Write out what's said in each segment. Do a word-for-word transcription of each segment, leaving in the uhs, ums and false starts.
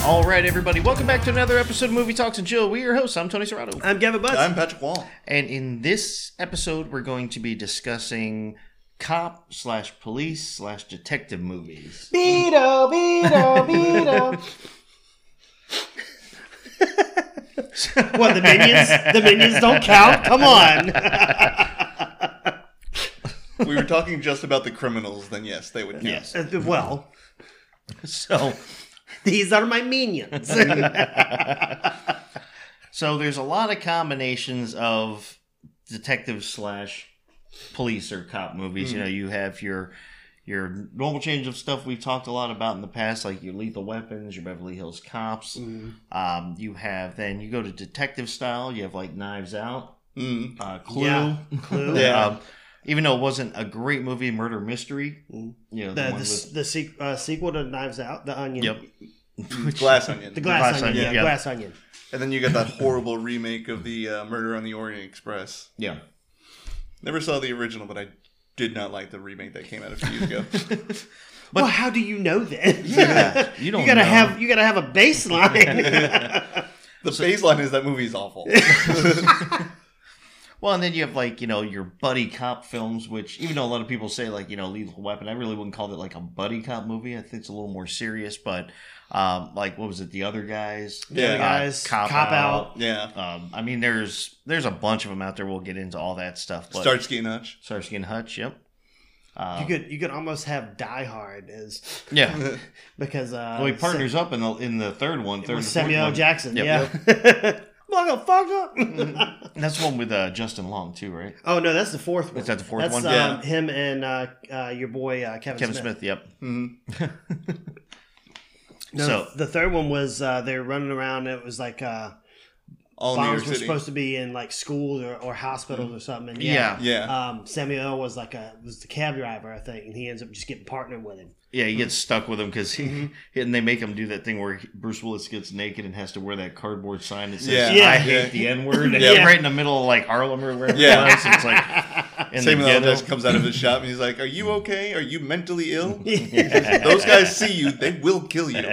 All right, everybody, welcome back to another episode of Movie Talks and Chill. We're your hosts. I'm Tony Serrato. I'm Gavin Butts. I'm Patrick Wall. And in this episode, we're going to be discussing cop slash police slash detective movies. Beto, Beto, Beto. What, the Minions? The Minions don't count? Come on. We were talking just about the criminals, then yes, they would count. Yes. Uh, well, So, these are my minions. so there's a lot of combinations of detective slash police or cop movies. Mm. You know, you have your your normal change of stuff we've talked a lot about in the past, like your Lethal Weapons, your Beverly Hills Cops. Mm. Um, you have then you go to detective style. You have like Knives Out, Mm. uh, Clue. Yeah, Clue. Yeah. Um, even though it wasn't a great movie, Murder Mystery. Mm. You know, The, the, the, one with, the sequ- uh, sequel to Knives Out, The Onion. Yep. Glass Onion. The Glass, Glass Onion, Onion, yeah, yeah. Glass Onion. And then you got that horrible remake of the uh, Murder on the Orient Express. Yeah. Never saw the original, but I did not like the remake that came out a few years ago. But- well, how do you know that? Yeah, you don't You gotta know. have you gotta have a baseline. The baseline is that movie's awful. Well, and then you have like, you know, your buddy cop films, which even though a lot of people say like, you know, Lethal Weapon, I really wouldn't call it like a buddy cop movie. I think it's a little more serious, but um, like, what was it? The Other Guys? Yeah. Other Guys, Cop, Cop Out. Out. Yeah. Um, I mean, there's there's a bunch of them out there. We'll get into all that stuff. But Starsky and Hutch. Starsky and Hutch, yep. Uh, You could you could almost have Die Hard as yeah. because uh, Well, he partners up in the in the third one, third with and fourth Samuel one. Jackson. Yep, Yeah, motherfucker. That's the one with uh, Justin Long too, right? Oh no, that's the fourth one. Is that the fourth that's, one? Um, Yeah. him and uh, uh, your boy uh, Kevin, Kevin Smith. Smith, yep. Mm-hmm. No, So- the third one was uh, they were running around. It was like uh, All New York bombs were City. supposed to be in like schools or, or hospitals or something. And Yeah. Yeah. Um, Samuel was like a was the cab driver, I think, and he ends up just getting partnered with him. Yeah, he gets stuck with him because he and they make him do that thing where he- Bruce Willis gets naked and has to wear that cardboard sign that says Yeah. Yeah. "I hate Yeah. the N word." Yeah. right in the middle of like Harlem or wherever Yeah. it was. It's like in Samuel the L. ghetto. Jackson comes out of his shop and he's like, "Are you okay? Are you mentally ill? Yeah. Those guys see you, they will kill you."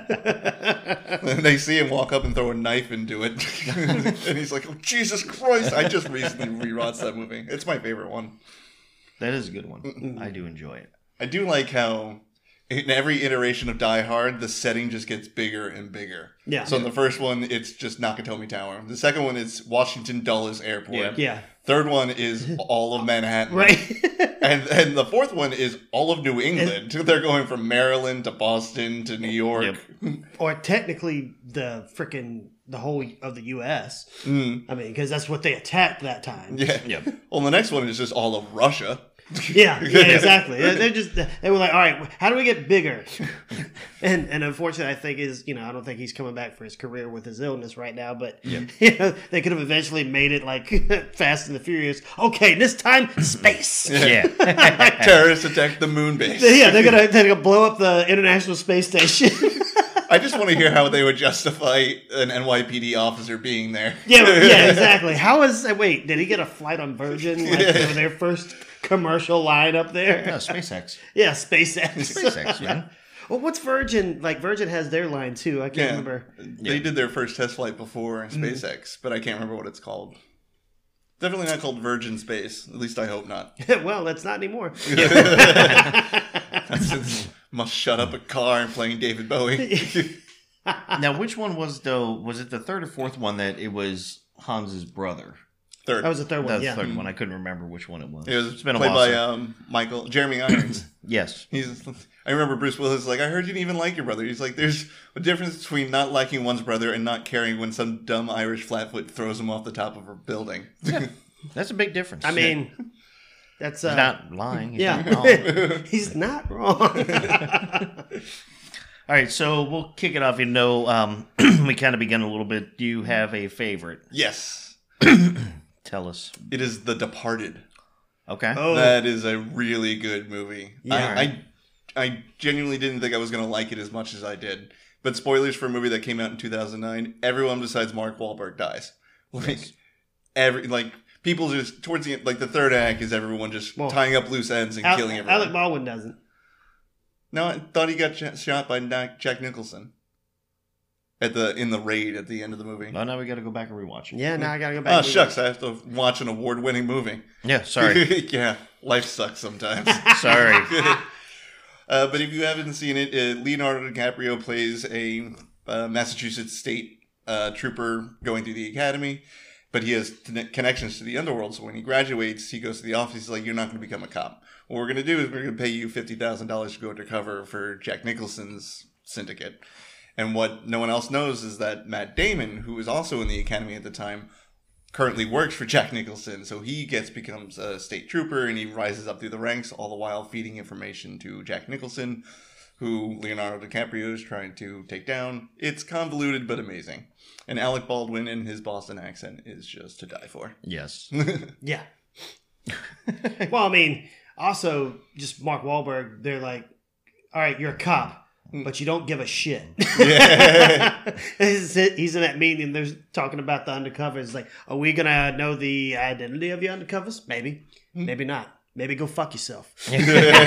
And they see him walk up and throw a knife into it. And he's like, "Oh, Jesus Christ." I just recently rewatched that movie. It's my favorite one. That is a good one. I do enjoy it. I do like how in every iteration of Die Hard, the setting just gets bigger and bigger. Yeah. So in the first one, it's just Nakatomi Tower. The second one is Washington Dulles Airport. Yeah. Yeah. Third one is all of Manhattan. Right. And and the fourth one is all of New England. They're going from Maryland to Boston to New York. Yep. Or technically the freaking the whole of the U S. Mm. I mean, because that's what they attacked that time. Yeah. Yep. Well, the next one is just all of Russia. Yeah, yeah, exactly. They- They're just they were like, all right, how do we get bigger? And and unfortunately, I think is you know I don't think he's coming back for his career with his illness right now. But you know, they could have eventually made it like Fast and the Furious. Okay, this time space. Yeah. Terrorists attack the moon base. Yeah, they're gonna they're gonna blow up the International Space Station. I just want to hear how they would justify an N Y P D officer being there. yeah, yeah, exactly. How is wait? Did he get a flight on Virgin? Like Yeah. they were their first commercial line up there. No, SpaceX. Yeah, SpaceX. SpaceX, man. Well, what's Virgin? Like Virgin has their line too. I can't Yeah. remember. They did their first test flight before SpaceX, but I can't remember what it's called. Definitely not called Virgin Space. At least I hope not. Well, that's not anymore. That's since must shut up a car and playing David Bowie. Now, which one was though? Was it the third or fourth one that it was Hans's brother? Third. That was the third That one. was the Yeah. third one. I couldn't remember which one it was. It was It's been a played while. by since- um, Michael Jeremy Irons. yes. He's. I remember Bruce Willis is like, "I heard you didn't even like your brother." He's like, "There's a difference between not liking one's brother and not caring when some dumb Irish flatfoot throws him off the top of a building." That's a big difference. I mean, that's uh, he's not lying. He's yeah. not wrong. He's not wrong. All right, so we'll kick it off. You know, um, we kind of began a little bit. Do you have a favorite? Yes, Tell us. it is The Departed. Okay. Oh, That is a really good movie. Yeah. I, I I genuinely didn't think I was going to like it as much as I did. But spoilers for a movie that came out in two thousand nine. Everyone besides Mark Wahlberg dies. Like Yes. every like people just towards the end, like the third act is everyone just Well, tying up loose ends and Al- killing everyone. Alec Baldwin doesn't. No, I thought he got sh- shot by Jack Nicholson. at the in the raid at the end of the movie. Oh, now we got to go back and rewatch it. Yeah, now I gotta go back. Oh and shucks, I have to watch an award-winning movie. Yeah, sorry. Yeah, life sucks sometimes. Sorry. Uh, but if you haven't seen it, uh, Leonardo DiCaprio plays a uh, Massachusetts state uh, trooper going through the academy, but he has t- connections to the underworld. So when he graduates, he goes to the office. He's like, "You're not going to become a cop. What we're going to do is we're going to pay you fifty thousand dollars to go undercover for Jack Nicholson's syndicate." And what no one else knows is that Matt Damon, who was also in the academy at the time, currently works for Jack Nicholson. So he gets becomes a state trooper and he rises up through the ranks, all the while feeding information to Jack Nicholson, who Leonardo DiCaprio is trying to take down. It's convoluted but amazing. And Alec Baldwin in his Boston accent is just to die for. Yes. Yeah. Well, I mean, also just Mark Wahlberg. They're like, all right, you're a cop, but you don't give a shit. Yeah. he's, he's in that meeting. They're talking about the undercovers. Like, are we gonna know the identity of your undercovers? Maybe, maybe not. Maybe go fuck yourself. And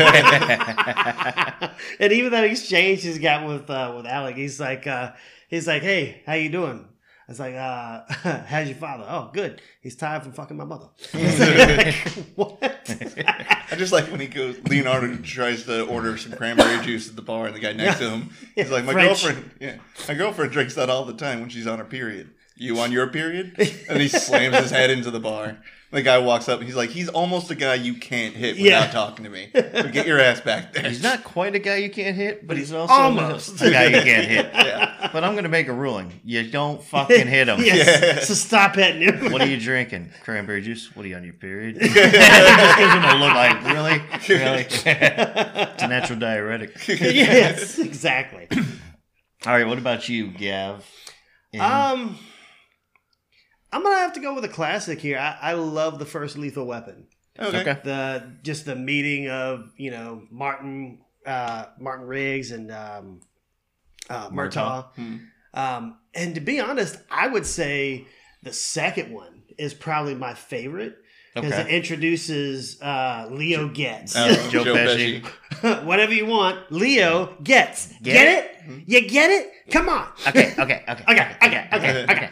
even that exchange he's got with uh, with Alec, he's like, uh, he's like, hey, how you doing? I was like, uh, how's your father? Oh, good. He's tired from fucking my mother. Like, what? I just like when he goes, Leonardo tries to order some cranberry juice at the bar, and the guy next to him, he's like, my French. girlfriend, yeah, my girlfriend drinks that all the time when she's on her period. You on your period? And he slams his head into the bar. The guy walks up and he's like, he's almost a guy you can't hit without Yeah. talking to me. So get your ass back there. He's not quite a guy you can't hit, but he's also Almost. a guy you can't hit. Yeah. But I'm going to make a ruling. You don't fucking hit him. Yes. Yeah. So stop hitting him. What are you drinking? Cranberry juice? What are you on your period? It just gives him a look like, really? Really? It's a natural diuretic. Yes, exactly. All right, what about you, Gav? And- Um, I'm gonna have to go with a classic here. I, I love the first Lethal Weapon. Okay. Okay. The just the meeting of you know Martin uh, Martin Riggs and um, uh, Murtaugh. Hmm. Um, and to be honest, I would say the second one is probably my favorite because Okay. it introduces uh, Leo Getz. Uh, Joe Pesci. Whatever you want, Leo Getz. Get, Get it? You get it? Come on. Okay, okay, okay. Okay, okay, okay, okay.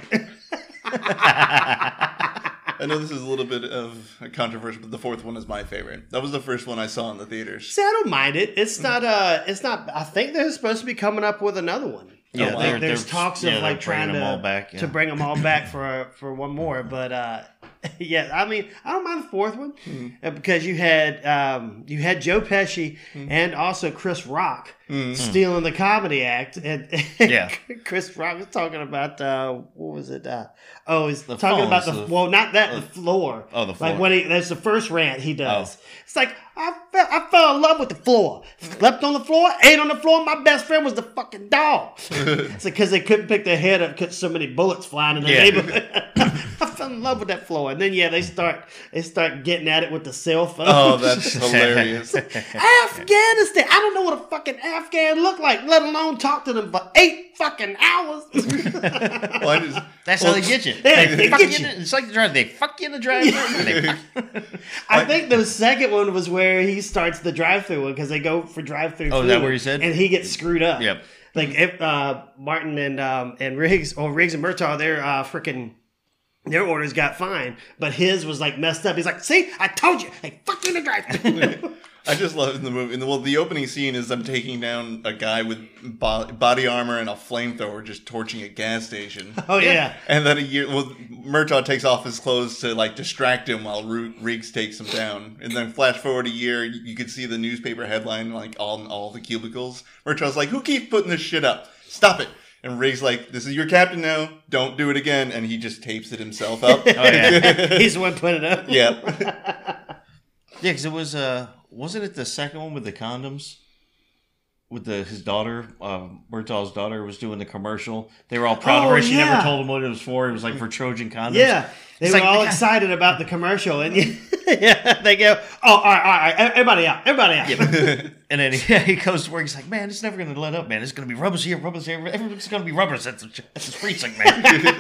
I know this is a little bit of a controversial, but the fourth one is my favorite. That was the first one I saw in the theaters. See, I don't mind it. It's not. Uh, it's not. I think they're supposed to be coming up with another one. Yeah, I think they're- there's they're- talks yeah, of like they're bringing trying to them all back, yeah. to bring them all back for for one more. But uh, yeah, I mean, I don't mind the fourth one uh, because you had um, you had Joe Pesci and also Chris Rock stealing the comedy act, and, and Yeah. Chris Rock was talking about uh, what was it? Uh, oh, he's The talking about the, phones, the- well, not that the floor. Oh, the Like floor. when he that's the first rant he does. Oh. It's like I fell, I fell in love with the floor. Slept on the floor, ate on the floor. My best friend was the fucking dog. It's because they couldn't pick their head up because so many bullets flying in the Yeah. neighborhood. I fell in love with that floor, and then yeah, they start they start getting at it with the cell phone. Oh, that's hilarious. Afghanistan. I don't know what a fucking Afghan look like, let alone talk to them for eight fucking hours. Well, I just, That's well, how they get you. Yeah, they they fuck get you. you. In the, it's like the drive. They fuck you in the drive-thru. I think the second one was where he starts the drive-through one because they go for drive-through. Oh, is food, that where he said? And he gets screwed up. Yep. Like if uh, Martin and um, and Riggs or Riggs and Murtaugh, their uh, freaking their orders got fine, but his was like messed up. He's like, "See, I told you, they fuck you in the drive-through." I just love in the movie. In the, well, the opening scene is them taking down a guy with bo- body armor and a flamethrower, just torching a gas station. Oh yeah. And then a year, well, Murtaugh takes off his clothes to like distract him while Ru- Riggs takes him down. And then flash forward a year, you, you could see the newspaper headline like all all the cubicles. Murtaugh's like, "Who keeps putting this shit up? Stop it!" And Riggs like, "This is your captain now. Don't do it again." And he just tapes it himself up. Oh, yeah. He's the one putting it up. Yeah. Yeah, because it was, uh, wasn't it the second one with the condoms? With the his daughter, uh, Murtaugh's daughter was doing the commercial. They were all proud Oh, of her. She yeah. never told them what it was for. It was like for Trojan condoms. Yeah, they It's were like, all God. excited about the commercial, and yeah, they go, "Oh, all right, all right, everybody out, everybody out." And then he, he goes to work. He's like, "Man, it's never going to let up, man. It's going to be rubbers here, rubbers here. Everything's going to be rubbers at the, at the precinct, man."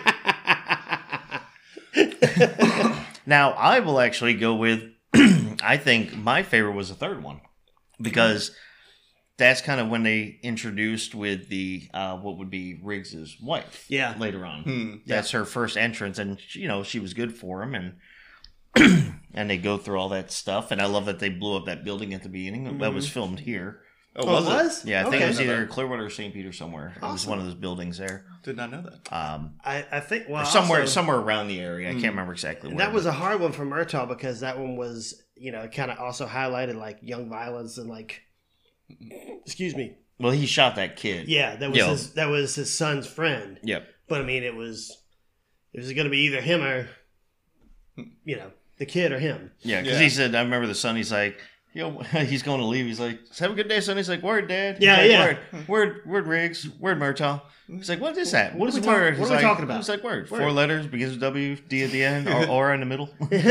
Now, I will actually go with, I think my favorite was the third one. Because that's kind of when they introduced with the uh, what would be Riggs's wife. Yeah. Later on, Hmm. that's her first entrance, and you know she was good for him, and and they go through all that stuff, and I love that they blew up that building at the beginning. Mm-hmm. That was filmed here. Oh, Oh, was it it? was? Yeah, I think Okay. it was either Clearwater or Saint Peter somewhere. It was Awesome. one of those buildings there, Did not know that. um, I, I think well or somewhere also- somewhere around the area. I can't remember exactly. And where, that was but- a hard one for Murtaugh because that one was, you know, kind of also highlighted like young violence and like, excuse me, well, he shot that kid. yeah, that was Yo. his that was his son's friend. Yep. But I mean, it was it was going to be either him or, you know, the kid or him. Yeah, because Yeah. he said, I remember the son. He's like, yo, he's going to leave. He's like, have a good day, son. He's like, word, Dad. He's Yeah, like, yeah. Word, word, word, Riggs, word, Murtaugh. He's like, what is that? What What are is we a talk- word? what He's are we like, talking about? He's like, word. Word. Four letters, begins with W, D at the end, or or in the middle.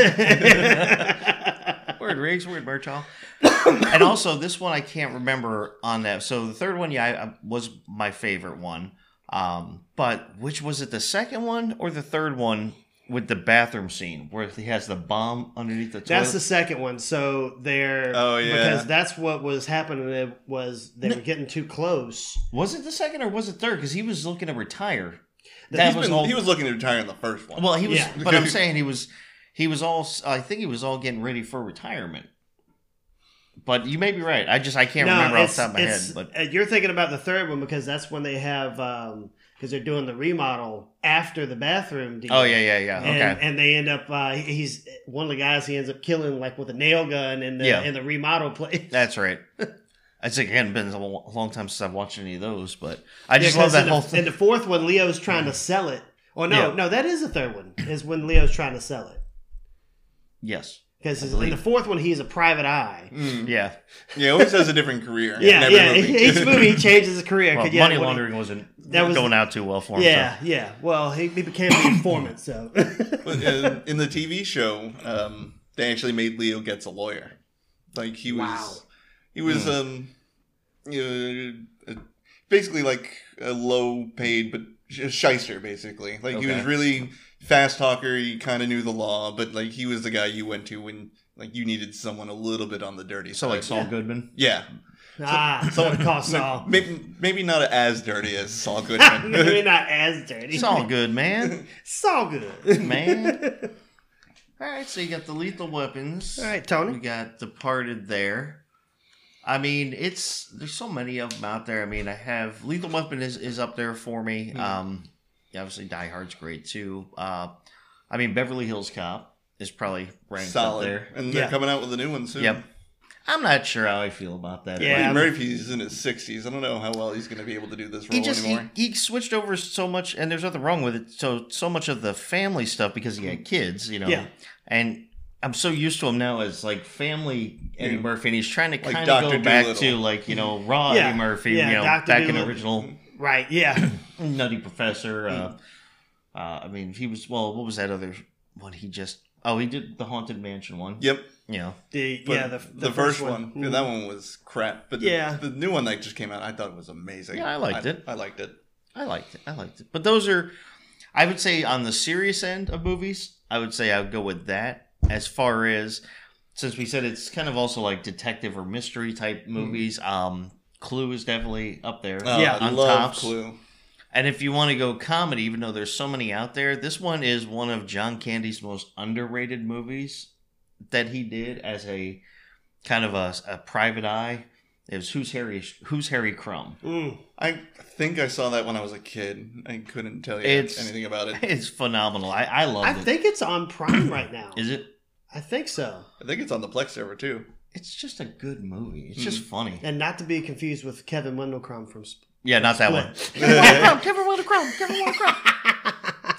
Word, Riggs, word, Murtaugh. And also, this one I can't remember on that. So the third one, yeah, I, I, was my favorite one. Um, but which was it, the second one or the third one with the bathroom scene where he has the bomb underneath the toilet? That's the second one. So they're Oh, yeah. because that's what was happening. It was they were getting too close. Was it the second or was it third? Because he was looking to retire. He's That was been- all. he was looking to retire in the first one. Well, he was, Yeah. but I'm saying he was, he was all. I think he was all getting ready for retirement. But you may be right. I just I can't remember off the top of my head. it's- But uh, you're thinking about the third one because that's when they have because they're doing the remodel after the bathroom deal. oh yeah, yeah, yeah. And, Okay. and they end up uh, he's one of the guys he ends up killing like with a nail gun in the Yeah. in the remodel place. That's right. It's again been a lo- long time since I've watched any of those, but I Yeah, just love 'cause that in whole the, thing. in the fourth one, Leo's trying to sell it. Oh no, Yeah. no, that is the third one. Is when Leo's trying to sell it Yes. because I in the believe. fourth one he's a private eye. Mm. Yeah. Yeah, he always has a different career. in Yeah, every yeah. movie. Each movie he changes his career. Well, 'cause, yeah, money when he- laundering wasn't that was- going out too well for him. Yeah, yeah. Well, he, he became the informant, so. But in, in the T V show, um, they actually made Leo Gets a lawyer. Like he was, Wow. he was, um, you know, uh, basically like a low paid but a shyster, basically. Like he was Okay. really fast talker. He kind of knew the law, but like he was the guy you went to when like you needed someone a little bit on the dirty So side. like Saul Goodman. yeah. ah, so it cost Saul. Maybe, maybe not as dirty as Saul Goodman. Maybe not as dirty. It's all good, man. Saul good. Man. All right, so you got the Lethal Weapons. All right, We Tony. got Departed there. I mean, it's there's so many of them out there. I mean, I have Lethal Weapon is, is up there for me. Hmm. Um, yeah, obviously Die Hard's great too. Uh, I mean, Beverly Hills Cop is probably ranked Solid. up there. And they're Yeah. coming out with a new one soon. Yep. I'm not sure how I feel about that. Yeah, Eddie I'm- Murphy's in his sixties. I don't know how well he's going to be able to do this role He just he, anymore. he switched over so much, and there's nothing wrong with it. So so much of the family stuff because he had kids, you know. Yeah. And I'm so used to him now as like family Eddie Yeah. Murphy, and he's trying to Like kind of Doctor go back Dolittle. to like you know raw Yeah. Eddie Murphy, Yeah, you know, Doctor back in Dolittle. the original Right, yeah. Nutty Professor. Uh, uh, I mean, he was well. What was that other one? He just oh, he did the Haunted Mansion one. Yep. You know, The, But yeah, the, the, first, one, yeah, Mhm. that one was crap. But the, Yeah. the new one that just came out, I thought it was amazing. Yeah, I liked it. I liked it. I liked it. I liked it. But those are, I would say, on the serious end of movies, I would say I would go with that. As far as, since we said it's kind of also like detective or mystery type movies, um, Clue is definitely up there. Oh, Yeah. I on love tops. Clue. And if you want to go comedy, even though there's so many out there, this one is one of John Candy's most underrated movies that he did as a kind of a, a private eye. It was Who's Harry Who's Harry Crumb. Mm. I think I saw that when I was a kid. I couldn't tell you It's- anything about it. It's phenomenal. I, I loved I it. think it's on Prime right now. Is it? I think so. I think it's on the Plex server too. It's just a good movie. It's just funny. And not to be confused with Kevin Wendell-Crumb from Sp- Yeah, not that one. Split. Kevin Wendell Crumb. Kevin Wendell Crumb.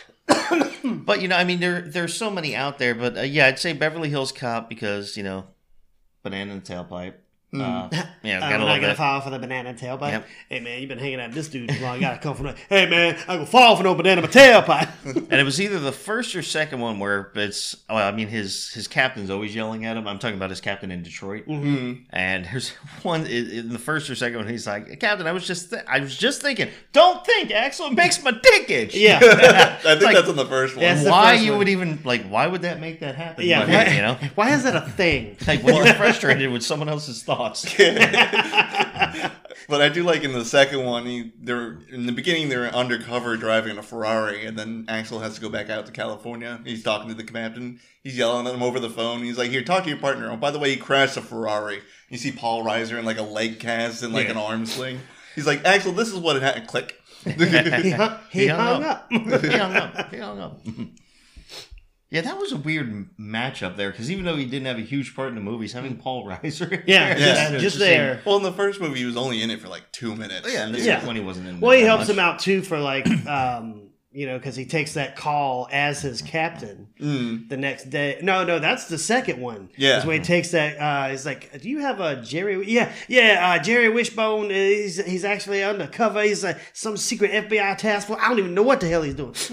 But you know, I mean, there there's so many out there. But uh, yeah, I'd say Beverly Hills Cop because you know, Banana in the Tailpipe. Uh, yeah, I'm gotta not love gonna that. fall for the banana tailpipe. Yep. Hey man, you been hanging out with this dude too long. You gotta come from. The, hey man, I'm gonna fall for no banana in my tailpipe. And it was either the first or second one where it's. Oh, I mean, his his captain's always yelling at him. I'm talking about his captain in Detroit. Mm. And there's one in in the first or second one. He's like, Captain, I was just th- I was just thinking. Don't think, Axel. It makes my dick itch. Yeah. I think Like- that's on the first one. Yeah, it's the Why first you one. would even like? Why would that make that happen? Yeah, But, why, you know, why is that a thing? like when you're frustrated with someone else's thoughts. thoughts. But I do like in the second one, he, they're in the beginning they're undercover driving a Ferrari, and then Axel has to go back out to California. He's talking to the captain. He's yelling at him over the phone. He's like, "Here, talk to your partner." Oh, by the way, he crashed a Ferrari. You see Paul Reiser in like a leg cast and like Yeah. an arm sling. He's like, "Axel, this is what it had." Click. he hung, he He hung, hung up. he hung up. He hung up. Yeah, that was a weird matchup there because even though he didn't have a huge part in the movies, having Paul Reiser, Yeah, Yeah. just, just there. Well, in the first movie, he was only in it for like two minutes. Oh, yeah, and this Yeah. is when he wasn't in. Well, he that helps much. him out too for like, um, you know, because he takes that call as his captain Mm. the next day. No, no, that's the second one. Yeah. Is when he takes that. Uh, he's like, "Do you have a Jerry? Yeah, yeah. Uh, Jerry Wishbone. uh, He's he's actually undercover. He's uh, some secret F B I task force. I don't even know what the hell he's doing."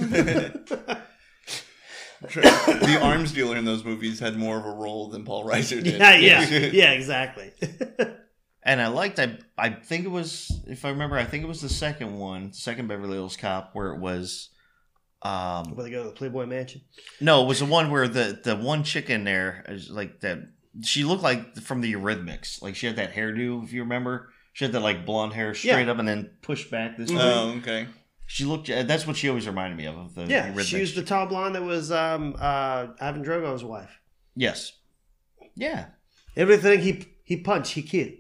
The arms dealer in those movies had more of a role than Paul Reiser did. yeah, yeah, yeah, exactly. And I liked. I I think it was, if I remember, I think it was the second one, second Beverly Hills Cop, where it was. Um, Where they go to the Playboy Mansion. no, it was the one where the the one chick in there is like that. She looked like from the Eurythmics. Like she had that hairdo, if you remember. She had that like blonde hair straight Yeah. up and then pushed back this way. Oh, okay. She looked. That's what she always reminded me of. Of the Yeah, Eurythmics. she was the tall blonde that was um, uh, Ivan Drogo's wife. Yes. Yeah. Everything he he punched, he killed.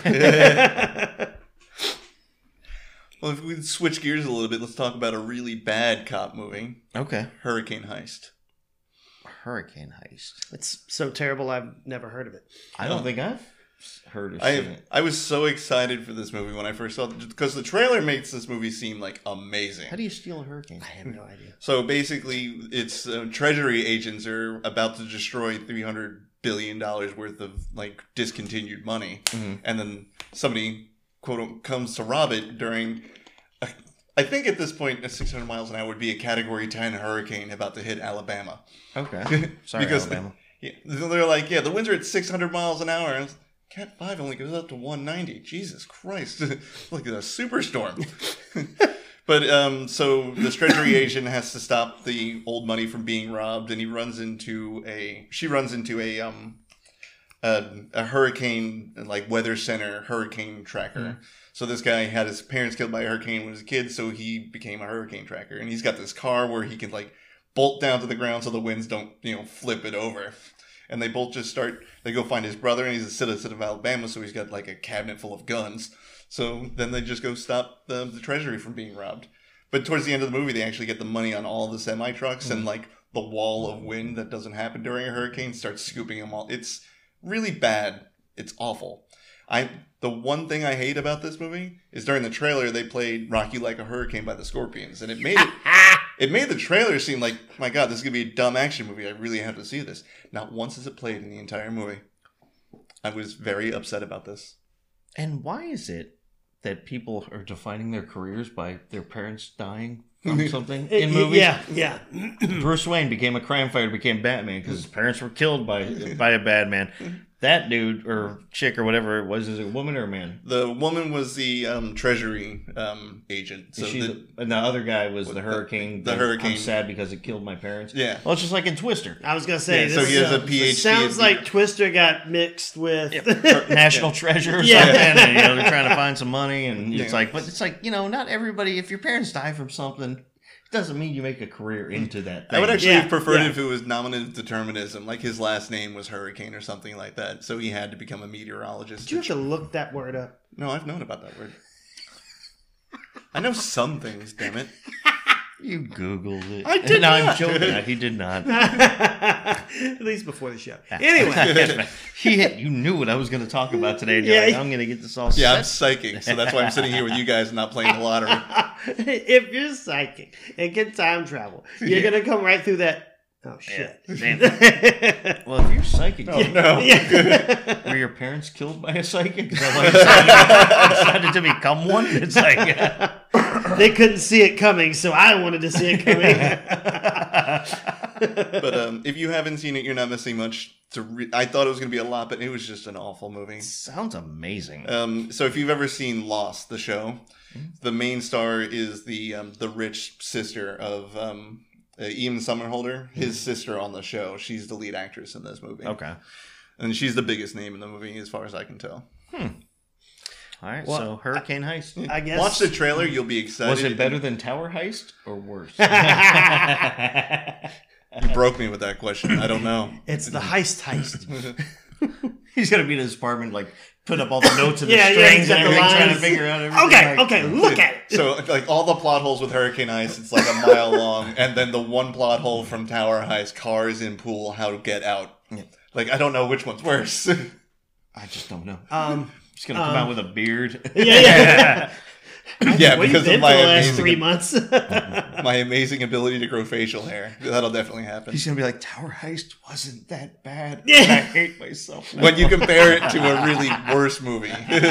Well, if we switch gears a little bit, let's talk about a really bad cop movie, Okay. Hurricane Heist. Hurricane Heist. It's so terrible, I've never heard of it. I don't think I've heard or seen I it. I was so excited for this movie when I first saw it because the trailer makes this movie seem like amazing. How do you steal a hurricane? I have no idea. So basically, it's uh, Treasury agents are about to destroy three hundred billion dollars worth of like discontinued money, Mhm. and then somebody quote unquote, comes to rob it during. A, I think at this point, a six hundred miles an hour would be a Category ten hurricane about to hit Alabama. Okay. Sorry, Because Alabama. Yeah, they're like, yeah, the winds are at six hundred miles an hour. And Cat five only goes up to one ninety. Jesus Christ. Like a superstorm. But um, so the Treasury agent has to stop the old money from being robbed, and he runs into a, she runs into a, um, a, a hurricane, like weather center hurricane tracker. Mm. So this guy had his parents killed by a hurricane when he was a kid, so he became a hurricane tracker. And he's got this car where he can like bolt down to the ground so the winds don't, you know, flip it over. And they both just start, they go find his brother, and he's a citizen of Alabama, so he's got like a cabinet full of guns. So then they just go stop the, the treasury from being robbed. But towards the end of the movie, they actually get the money on all the semi-trucks, and like the wall of wind that doesn't happen during a hurricane starts scooping them all. It's really bad. It's awful. I The one thing I hate about this movie is during the trailer, they played Rock You Like a Hurricane by the Scorpions, and it made it... It made the trailer seem like, my God, this is going to be a dumb action movie. I really have to see this. Not once is it played in the entire movie. I was very upset about this. And why is it that people are defining their careers by their parents dying from something in movies? Yeah, yeah. Bruce Wayne became a crime fighter, became Batman because his parents were killed by by a bad man. That dude or chick or whatever it was, is it a woman or a man? The woman was the um, Treasury um, agent. So Is she the, the, and the other guy was the the- hurricane. the that hurricane. I'm sad because it killed my parents. Yeah. Well, it's just like in Twister. I was gonna say, Yeah, so this, he has a uh, P H D it sounds in- like Twister got mixed with. National Treasure or Yeah. something. And, you know, they're trying to find some money, and it's Yeah. like, but it's like, you know, not everybody. If your parents die from something, it doesn't mean you make a career into that thing. I would actually Yeah, have preferred yeah. it if it was nominative determinism, like his last name was Hurricane or something like that. So he had to become a meteorologist. Did you have to look that word up? No, I've known about that word. I know some things, damn it. You Googled it. I did no, I'm not. joking. He did not. At least before the show. Anyway, he hit, you knew what I was going to talk about today. And you're Yeah. like, I'm going to get this all Yeah, I'm set. psychic, so that's why I'm sitting here with you guys and not playing the lottery. if you're psychic and can time travel, you're gonna come right through that. Oh shit! Yeah. Well, if you're psychic, Oh, no. Yeah. were your parents killed by a psychic? Is that why you decided, decided to become one? It's like, They couldn't see it coming, so I wanted to see it coming. But um, if you haven't seen it, you're not missing much. To re- I thought it was going to be a lot, but it was just an awful movie. sounds amazing. Um, so if you've ever seen Lost, the show, the main star is the um, the rich sister of um, uh, Ian Somerhalder, his sister on the show. She's the lead actress in this movie. Okay. and she's the biggest name in the movie as far as I can tell. Hmm. All right, Well, so Hurricane Heist. I guess. Watch the trailer, you'll be excited. Was it better than Tower Heist or worse? You broke me with that question. I don't know. It's the heist heist. He's gonna be in his apartment, like put up all the notes and Yeah, the yeah, strings he's got and the everything, trying to lines. figure out everything. Okay, like- okay, look at it. So, like, all the plot holes with Hurricane Heist, it's like a mile long, and then the one plot hole from Tower Heist, cars in pool, how to get out. Yeah. Like, I don't know which one's worse. I just don't know. Um, He's gonna come um, out with a beard. yeah, yeah. Yeah, Where you because been of for my the last amazing, three months? my amazing ability to grow facial hair. That'll definitely happen. He's gonna be like, Tower Heist wasn't that bad. Yeah. And I hate myself now. When you compare it to a really worse movie.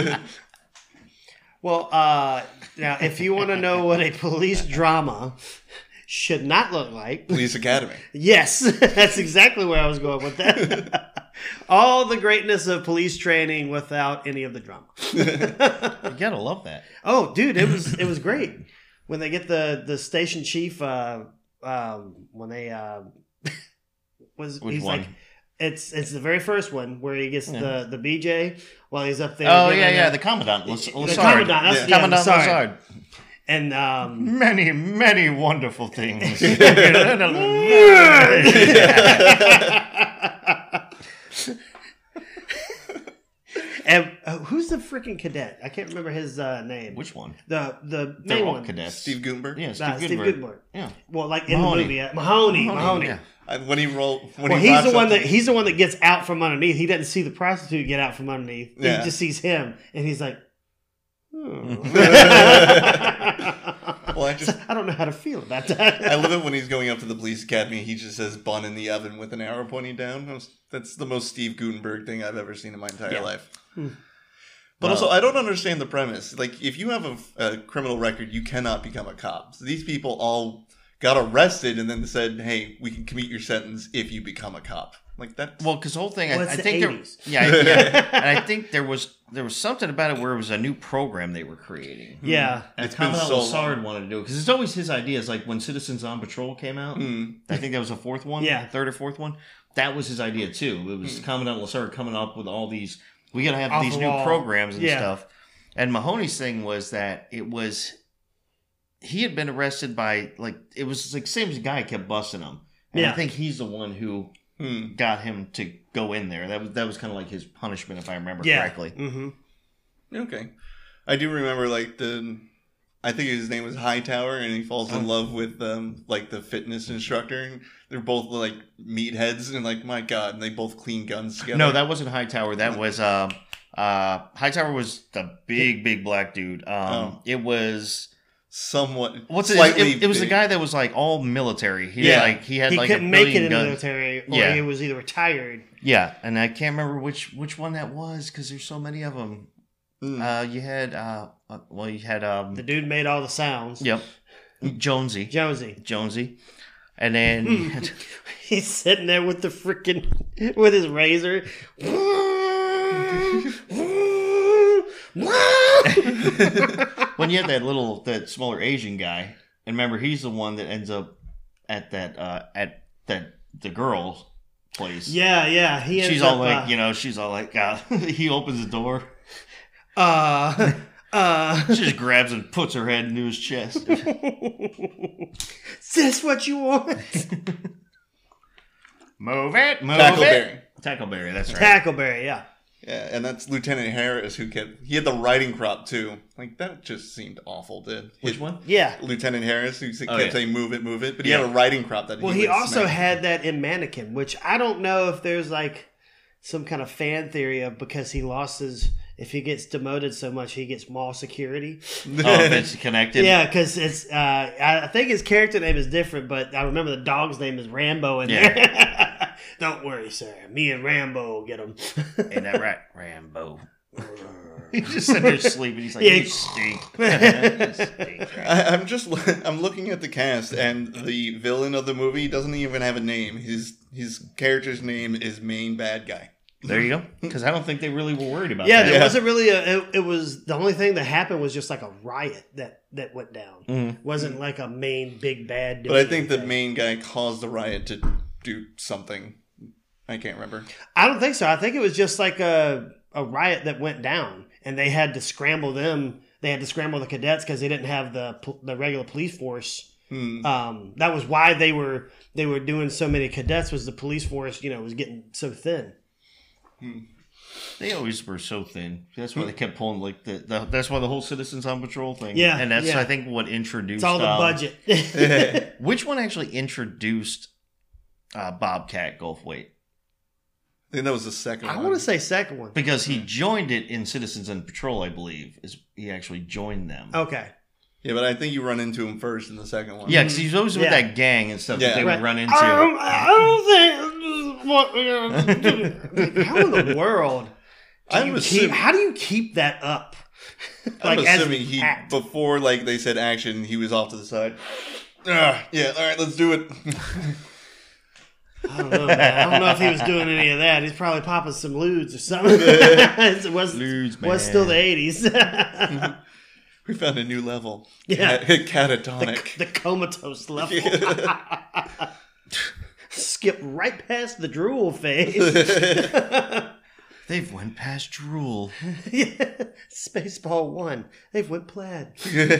Well, uh, now, if you want to know what a police drama should not look like, Police Academy. yes, that's exactly where I was going with that. All the greatness of police training without any of the drama. You gotta love that. Oh, dude, it was it was great when they get the the station chief. Uh, um, when they uh, was Which he's one? like. It's it's the very first one where he gets Yeah. the, the B J while he's up there. Oh giving yeah, yeah, a- the Commandant. Las- the Lassard. Commandant. That's, Yeah. yeah, Commandant Lassard. Lassard. And um, Many, many wonderful things. and uh, who's the freaking cadet? I can't remember his uh, name. Which one? the the They're main all one? cadets. Steve Gutenberg. Yeah, Steve Nah, Steve Gutenberg. Gutenberg. Yeah. Well, like in Mahoney. the movie, uh, Mahoney, Mahoney. Yeah. And when he rolled, when Well, he he's rocks the one up that to- he's the one that gets out from underneath. He doesn't see the prostitute get out from underneath. Yeah. He just sees him, and he's like, hmm. Well, I just I don't know how to feel about that. I love it when he's going up to the police academy. He just says "bun in the oven" with an arrow pointing down. That's- That's the most Steve Gutenberg thing I've ever seen in my entire Yeah. life. Hmm. But Wow. also, I don't understand the premise. Like, if you have a, a criminal record, you cannot become a cop. So these people all got arrested and then said, "Hey, we can commute your sentence if you become a cop." Like that. Well, because the whole thing, Well, I, it's I the think there, eighties. yeah, yeah, and I think there was there was something about it where it was a new program they were creating. Yeah. And It's been Commandant so Lassard long. wanted to do it because it's always his ideas. Like when Citizens on Patrol came out, Hmm. I think that was the fourth one, Yeah. third or fourth one. That was his idea too. It was Commandant Lassard coming up with all these. We gotta have Off these the new wall. programs and Yeah. stuff. And Mahoney's thing was that it was he had been arrested by like it was like same guy kept busting him. And Yeah. I think he's the one who Hmm. got him to go in there. That was that was kind of like his punishment, if I remember Yeah. correctly. Mm-hmm. Okay. I do remember, like, the... I think his name was Hightower, and he falls in Oh. love with, um, like, the fitness instructor. They're both, like, meatheads, and, like, my God, and they both clean guns together. No, that wasn't Hightower. That was uh, uh, Hightower was the big, big black dude. Um, Oh. It was Somewhat... what's it? slightly It, it was the big. guy that was like all military. He Yeah. had like he had He like a couldn't make it billion in the guns. military, or Yeah. he was either retired. Yeah, and I can't remember which which one that was because there's so many of them. Mm. Uh, you had uh, uh, well, you had um, The dude made all the sounds. yep, Jonesy, Jonesy. Jonesy, and then you had- He's sitting there with the freaking with his razor. when you had that little that smaller Asian guy, and remember he's the one that ends up at that uh, at that the girl's place. Yeah, yeah. He ends She's all up, like, uh, you know, she's all like, uh, he opens the door, uh, uh, she just grabs and puts her head into his chest. is this what you want? Move it, move Tackleberry. it. Tackleberry, that's right. Tackleberry, yeah. Yeah, and that's Lieutenant Harris who kept... He had the riding crop, too. Like, that just seemed awful, dude. Which His- one? Yeah. Lieutenant Harris, who kept Oh, yeah. saying, move it, move it. But he Yeah. had a riding crop that Well, he he would also smack. had that in Mannequin, which I don't know if there's like some kind of fan theory of because he lost his. If he gets demoted so much, he gets mall security. Oh, if it's connected. Yeah, because it's. Uh, I I think his character name is different, but I remember the dog's name is Rambo in Yeah. there. Don't worry, sir. Me and Rambo will get him. Ain't that right, Rambo? He's just sitting there sleeping. He's like, Yeah. you stink. You stink, right? I, I'm just I'm looking at the cast, and the villain of the movie doesn't even have a name. His his character's name is Main Bad Guy. There you go. Because I don't think they really were worried about Yeah, that. there Yeah. wasn't really a. It, it was the only thing that happened was just like a riot that that went down. Mhm. Wasn't like a main big bad. But I think the thing. main guy caused the riot to do something. I can't remember. I don't think so. I think it was just like a a riot that went down, and they had to scramble them. They had to scramble the cadets because they didn't have the the regular police force. Hmm. Um, that was why they were they were doing so many cadets. Was the police force, you know, was getting so thin. Hmm. They always were so thin. That's why they kept pulling like the, the that's why the whole Citizens on Patrol thing. Yeah, and that's yeah. I think what introduced. It's all the um, budget. Which one actually introduced uh, Bobcat Goldthwait? I think that was the second I one. want to say second one. Because he joined it in Citizens on Patrol, I believe. Is he actually joined them? Okay. Yeah, but I think you run into him first in the second one. Yeah, because he's always with Yeah. that gang and stuff Yeah. that they Right. would run into. Um, I don't think this is what we're gonna do. Like, how in the world? Do I'm you assuming- keep, how do you keep that up? I'm as assuming an he act. before like they said action, he was off to the side. Ah, yeah, all right, let's do it. I don't know, man. I don't know if he was doing any of that. He's probably popping some lewds or something. it was, Lewds, was still man. the eighties. We found a new level. Yeah. Cat- catatonic. the comatose level. Skip right past the drool phase. They've went past drool. Yeah. Spaceball one. They've went plaid.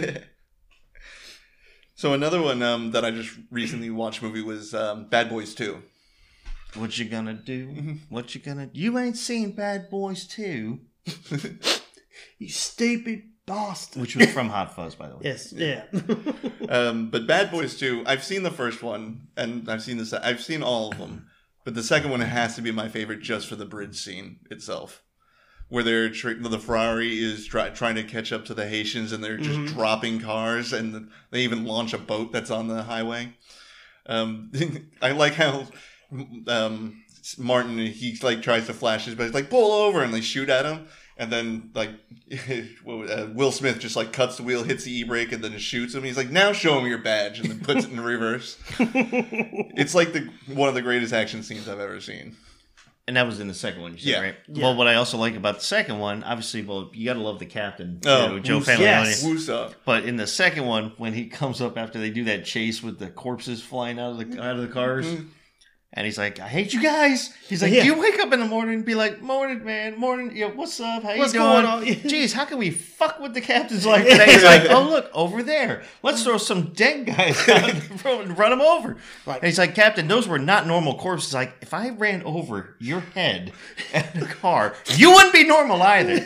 So another one um, that I just recently watched movie was um, Bad Boys two. What you gonna do? What you gonna? You ain't seen Bad Boys two, You stupid bastard. which was from Hot Fuzz, by the way. Yes, yeah. Um, but Bad Boys two, I've seen the first one, and I've seen the se- I've seen all of them. But the second one has to be my favorite just for the bridge scene itself, where they're tr- the Ferrari is try- trying to catch up to the Haitians, and they're just Mm-hmm. dropping cars, and they even launch a boat that's on the highway. Um, I like how um, Martin he like tries to flash his, but he's like pull over, and they shoot at him. And then, like, uh, Will Smith just, like, cuts the wheel, hits the e-brake, and then shoots him. He's like, now show him your badge, and then puts it in reverse. It's, like, the one of the greatest action scenes I've ever seen. And that was in the second one, you said, Yeah. right? Yeah. Well, what I also like about the second one, obviously, well, you gotta love the captain, Oh, too, Joe Woos- Pantoliano. yes. Woosah. But in the second one, when he comes up after they do that chase with the corpses flying out of the out of the cars, Mm-hmm. and he's like, "I hate you guys." He's like, Yeah. "Do you wake up in the morning and be like, morning, man, morning, you know, what's up? How What's you doing? going on?" Jeez, how can we fuck with the captain's life today?" He's like, "Oh, look over there. Let's throw some dead guys out in the road and run them over." Like- and he's like, "Captain, those were not normal corpses." Like, if I ran over your head in a car, you wouldn't be normal either.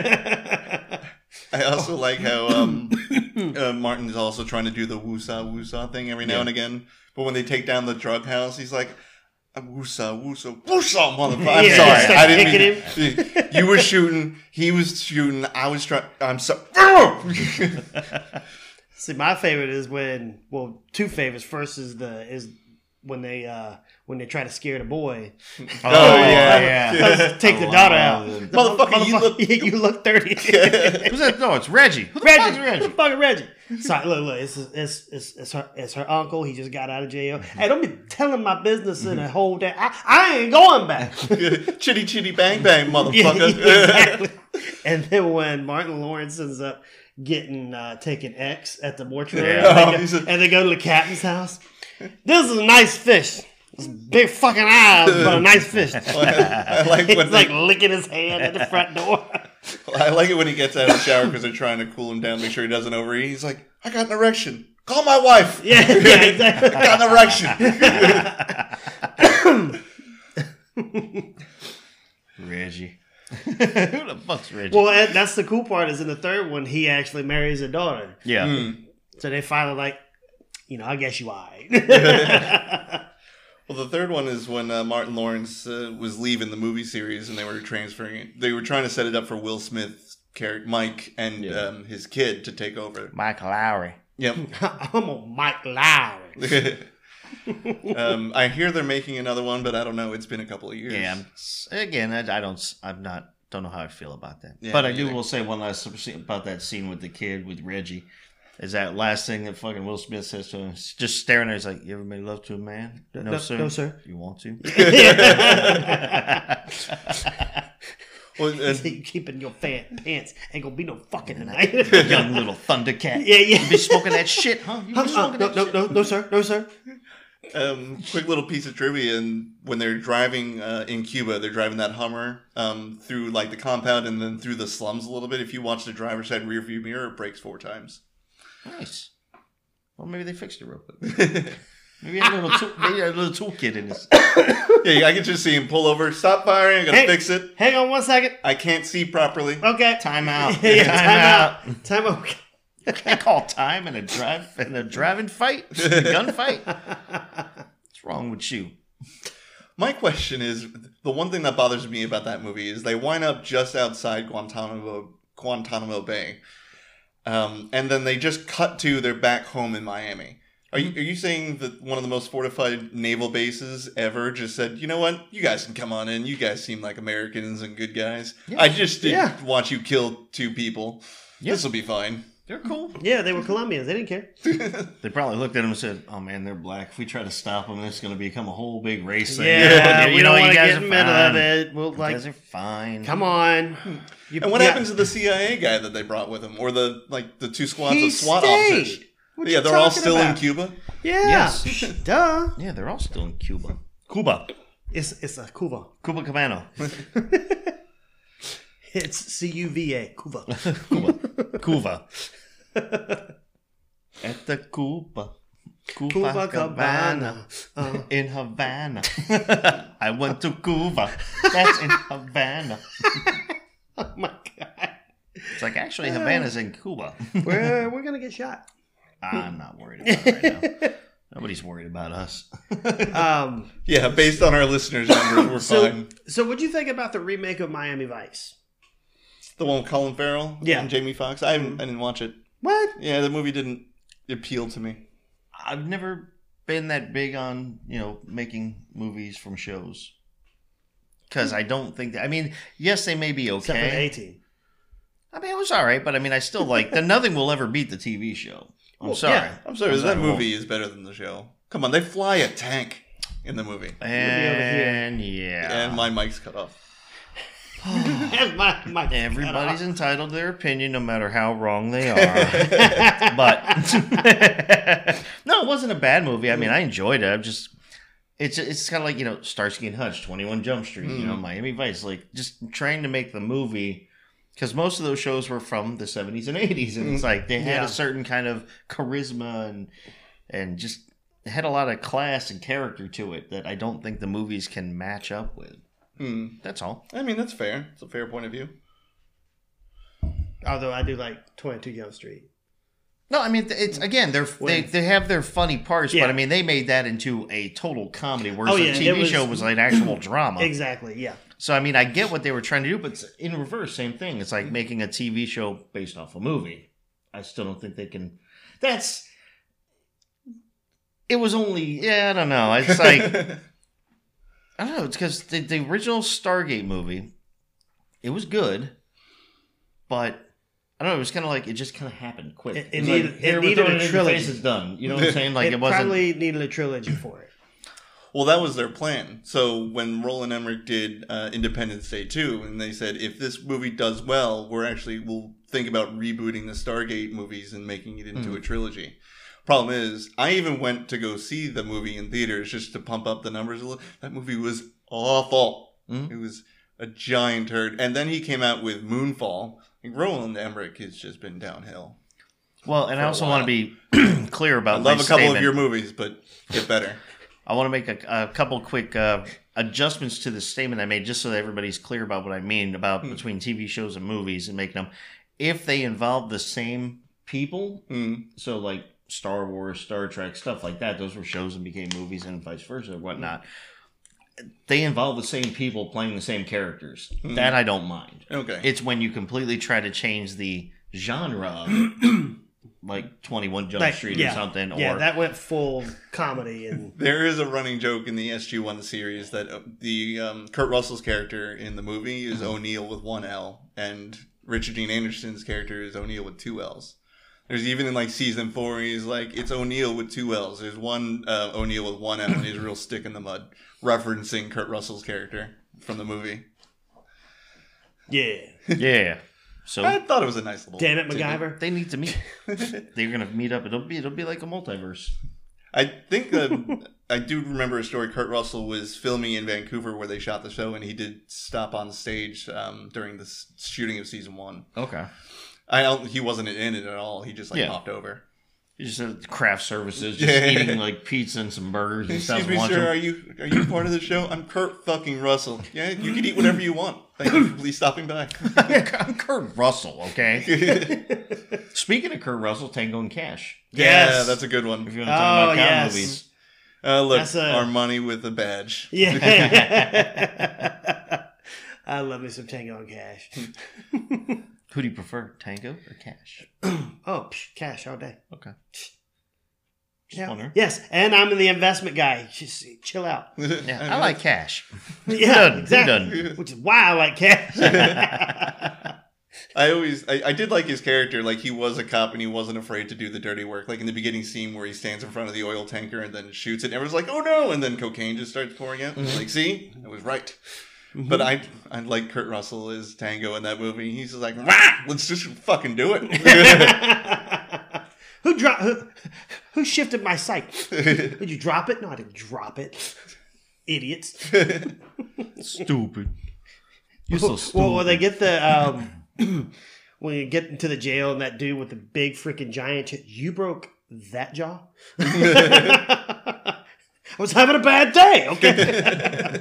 I also like how um, uh, Martin's also trying to do the woosah woosah thing every now Yeah. and again. But when they take down the drug house, he's like, woosah woosah woosah, motherfucker. I'm Yeah, sorry, start I didn't kicking mean. You were shooting, he was shooting, I was trying. I'm sorry. See, my favorite is when, well, two favorites. First is the is when they uh when they try to scare the boy. Oh, yeah. Take the I daughter love out. it. The Motherfucker, you look- you look thirty. Who's that? No, it's Reggie. Who the fuck is Reggie, Reggie? fucking Reggie. Sorry, look, look, it's it's it's it's her it's her uncle. He just got out of jail. Hey, don't be telling my business in a whole day. I, I ain't going back. Chitty chitty bang bang, Yeah, motherfucker. exactly. And then when Martin Lawrence ends up getting uh, taking X at the mortuary, Yeah. and, they Oh, go, he's a- and they go to the captain's house. This is a nice fish. It's big fucking eyes, but a nice fish. I like He's when like they, licking his hand at the front door. I like it when he gets out of the shower because they're trying to cool him down, make sure he doesn't overeat. He's like, I got an erection. Call my wife. Yeah, yeah, exactly. I got an erection. Reggie. Who the fuck's Reggie? Well, and that's the cool part is in the third one, he actually marries a daughter. yeah. Mm. So they finally like, you know, I guess you alright. Well, the third one is when uh, Martin Lawrence uh, was leaving the movie series and they were transferring it. They were trying to set it up for Will Smith's character, Mike, and Yeah. um, his kid to take over. Michael Lowry. Yep. I'm a Mike Lowry. um, I hear they're making another one, but I don't know. It's been a couple of years. Yeah. I'm, again, I, I don't. I'm not. Don't know how I feel about that. Yeah, but I me do. either. Will say one last thing about that scene with the kid with Reggie. Is that last thing that fucking Will Smith says to him? He's just staring there. He's like, "You ever made love to a man? No, no- sir. no, sir. You want to?" Well, and- You keeping your fat pants ain't gonna be no fucking tonight. Young little Thundercat. Yeah, yeah. You be smoking that shit, huh? You be Uh, smoking no, that no, shit. no, no, sir, no, sir. Um, quick little piece of trivia: and when they're driving uh, in Cuba, they're driving that Hummer um, through like the compound and then through the slums a little bit. If you watch the driver's side rear view mirror, it breaks four times. Nice. Well, maybe they fixed it real quick. Maybe a little, tool, maybe a little toolkit in this. Yeah, I can just see him pull over, stop firing. I gotta Hey. fix it. Hang on one second. I can't see properly. Okay. Time out. Yeah, time, time out. out. Time out. You can't call time in a drive in a driving fight, a gunfight. What's wrong with you? My question is, the one thing that bothers me about that movie is they wind up just outside Guantanamo Guantanamo Bay, um, and then they just cut to their back home in Miami. Are you, are you saying that one of the most fortified naval bases ever just said, you know what, you guys can come on in, you guys seem like Americans and good guys. Yeah. I just didn't Yeah. want you kill two people. Yeah. This will be fine. They're cool. Yeah, they were Colombians. They didn't care. They probably looked at him and said, "Oh man, they're black. If we try to stop them, it's going to become a whole big race thing." Yeah, you we know, don't you want to guys get are in the middle of fine. it. We'll You like, guys are fine. come on. You, And what yeah. happens to the C I A guy that they brought with him, or the like the two squads He of SWAT stayed. officers? What Yeah, you they're all talking still in about? Cuba. Yeah. Yes. Duh. Yeah, they're all still in Cuba. Cuba. It's it's a Cuba. Cuba Cabano. It's C U V A. Cuba. Cuba. Cuba. At the Cuba. Cuba, Cuba Cabana. Cabana. Uh, In Havana. I went to Cuba. That's in Havana. oh my god. It's like, actually, Havana's in Cuba. We're we're gonna get shot. I'm not worried about it right now. Nobody's worried about us. Um. Yeah, based on our listeners' numbers, we're So fine. so what'd you think about the remake of Miami Vice? The one with Colin Farrell Yeah. and Jamie Foxx. I haven't, I didn't watch it. What? Yeah, the movie didn't appeal to me. I've never been that big on, you know, making movies from shows. Because I don't think that, I mean, yes, they may be Except for the okay. eighteen. I mean, it was all right, but I mean, I still like, the nothing will ever beat the T V show. I'm Well, sorry. yeah. I'm sorry, I'm that sorry, movie is better than the show. Come on, they fly a tank in the movie. And yeah. And my mic's cut off. And my, my Everybody's entitled to their opinion, no matter how wrong they are. But no, it wasn't a bad movie. I mean, I enjoyed it. I'm just, it's it's kind of like, you know, Starsky and Hutch, twenty-one Jump Street, you know, Miami Vice, like just trying to make the movie, because most of those shows were from the seventies and eighties, and it's like they had Yeah. a certain kind of charisma and and just it had a lot of class and character to it that I don't think the movies can match up with. Hmm. That's all. I mean, that's fair. It's a fair point of view. Although I do like twenty-two Jump Street. No, I mean it's again they're they, they have their funny parts, Yeah. but I mean they made that into a total comedy, whereas Oh, the yeah, T V it was- show was like an actual drama. Exactly. Yeah. So I mean I get what they were trying to do, but it's in reverse, same thing. It's like making a T V show based off a movie. I still don't think they can. That's. It was only yeah I don't know. It's like I don't know. It's because the, the original Stargate movie, it was good, but. I don't know. It was kind of like it just kind of happened quick. It- it It's needed- like, it here, we're needed throwing a it in your trilogy. face, it's done. You know what I'm saying? Like it, it wasn't. probably needed a trilogy for it. Well, that was their plan. So when Roland Emmerich did uh, Independence Day two, and they said, if this movie does well, we're actually, we'll think about rebooting the Stargate movies and making it into Mm. a trilogy. Problem is, I even went to go see the movie in theaters just to pump up the numbers a little. That movie was awful. Mm. It was a giant turd. And then he came out with Moonfall. And Roland Emmerich has just been downhill. Well, and for I a also while. want to be clear I about. love my a couple statement. of your movies, but get better. I want to make a, a couple quick uh, adjustments to the statement I made, just so that everybody's clear about what I mean about Hmm. between T V shows and movies and making them. If they involve the same people, Mm. so like Star Wars, Star Trek, stuff like that, those were shows and became movies, and vice versa, or whatnot. They involve the same people playing the same characters. Hmm. That I don't mind. Okay. It's when you completely try to change the genre of it, like twenty-one Jump Like, Street yeah. or something. Yeah, or that went full comedy and There is a running joke in the S G one series that uh, the um, Kurt Russell's character in the movie is O'Neill with one L, and Richard Dean Anderson's character is O'Neill with two L's. There's even in like season four, he's like, it's O'Neill with two L's. There's one uh, O'Neill with one L, and he's a real stick in the mud, referencing Kurt Russell's character from the movie. yeah. yeah. So I thought it was a nice little. Damn it, tidbit. MacGyver. they need to meet. They're gonna meet up. It'll be it'll be like a multiverse. I think um, I do remember a story. Kurt Russell was filming in Vancouver where they shot the show, and he did stop on stage um, during the s- shooting of season one. Okay. I don't, he wasn't in it at all. He just like Yeah. popped over. You just said craft services, just Yeah. eating like pizza and some burgers and stuff. Excuse me, and sir. watching- Are you are you part of the show? I'm Kurt fucking Russell. Yeah, you can eat whatever you want. Thank you for please stopping by. I'm Kurt Russell, okay? Speaking of Kurt Russell, Tango and Cash. Yes. Yeah, that's a good one. If you want to talk Oh, about cop yes. movies. Uh, look, That's a- our money with a badge. Yeah. I love me some Tango and Cash. Who do you prefer, Tango or Cash? Oh, psh, cash all day. Okay. Yeah. wondering. Yes, and I'm the investment guy. Just chill out. Yeah, I like Cash. Yeah, doesn't? Who exactly. doesn't? Which is why I like cash. I always, I, I did like his character. Like he was a cop and he wasn't afraid to do the dirty work. Like in the beginning scene where he stands in front of the oil tanker and then shoots it. And everyone's like, "Oh no!" And then cocaine just starts pouring out. Mm-hmm. Like, see, I was right. But I, I like Kurt Russell as Tango in that movie. He's just like, "Wah! Let's just fucking do it." who dropped? Who, who shifted my sight? Did you drop it? No, I didn't drop it. Idiots. Stupid. You're so stupid. Well, when they get the um, when you get into the jail and that dude with the big freaking giant, ch- you broke that jaw. I was having a bad day. Okay.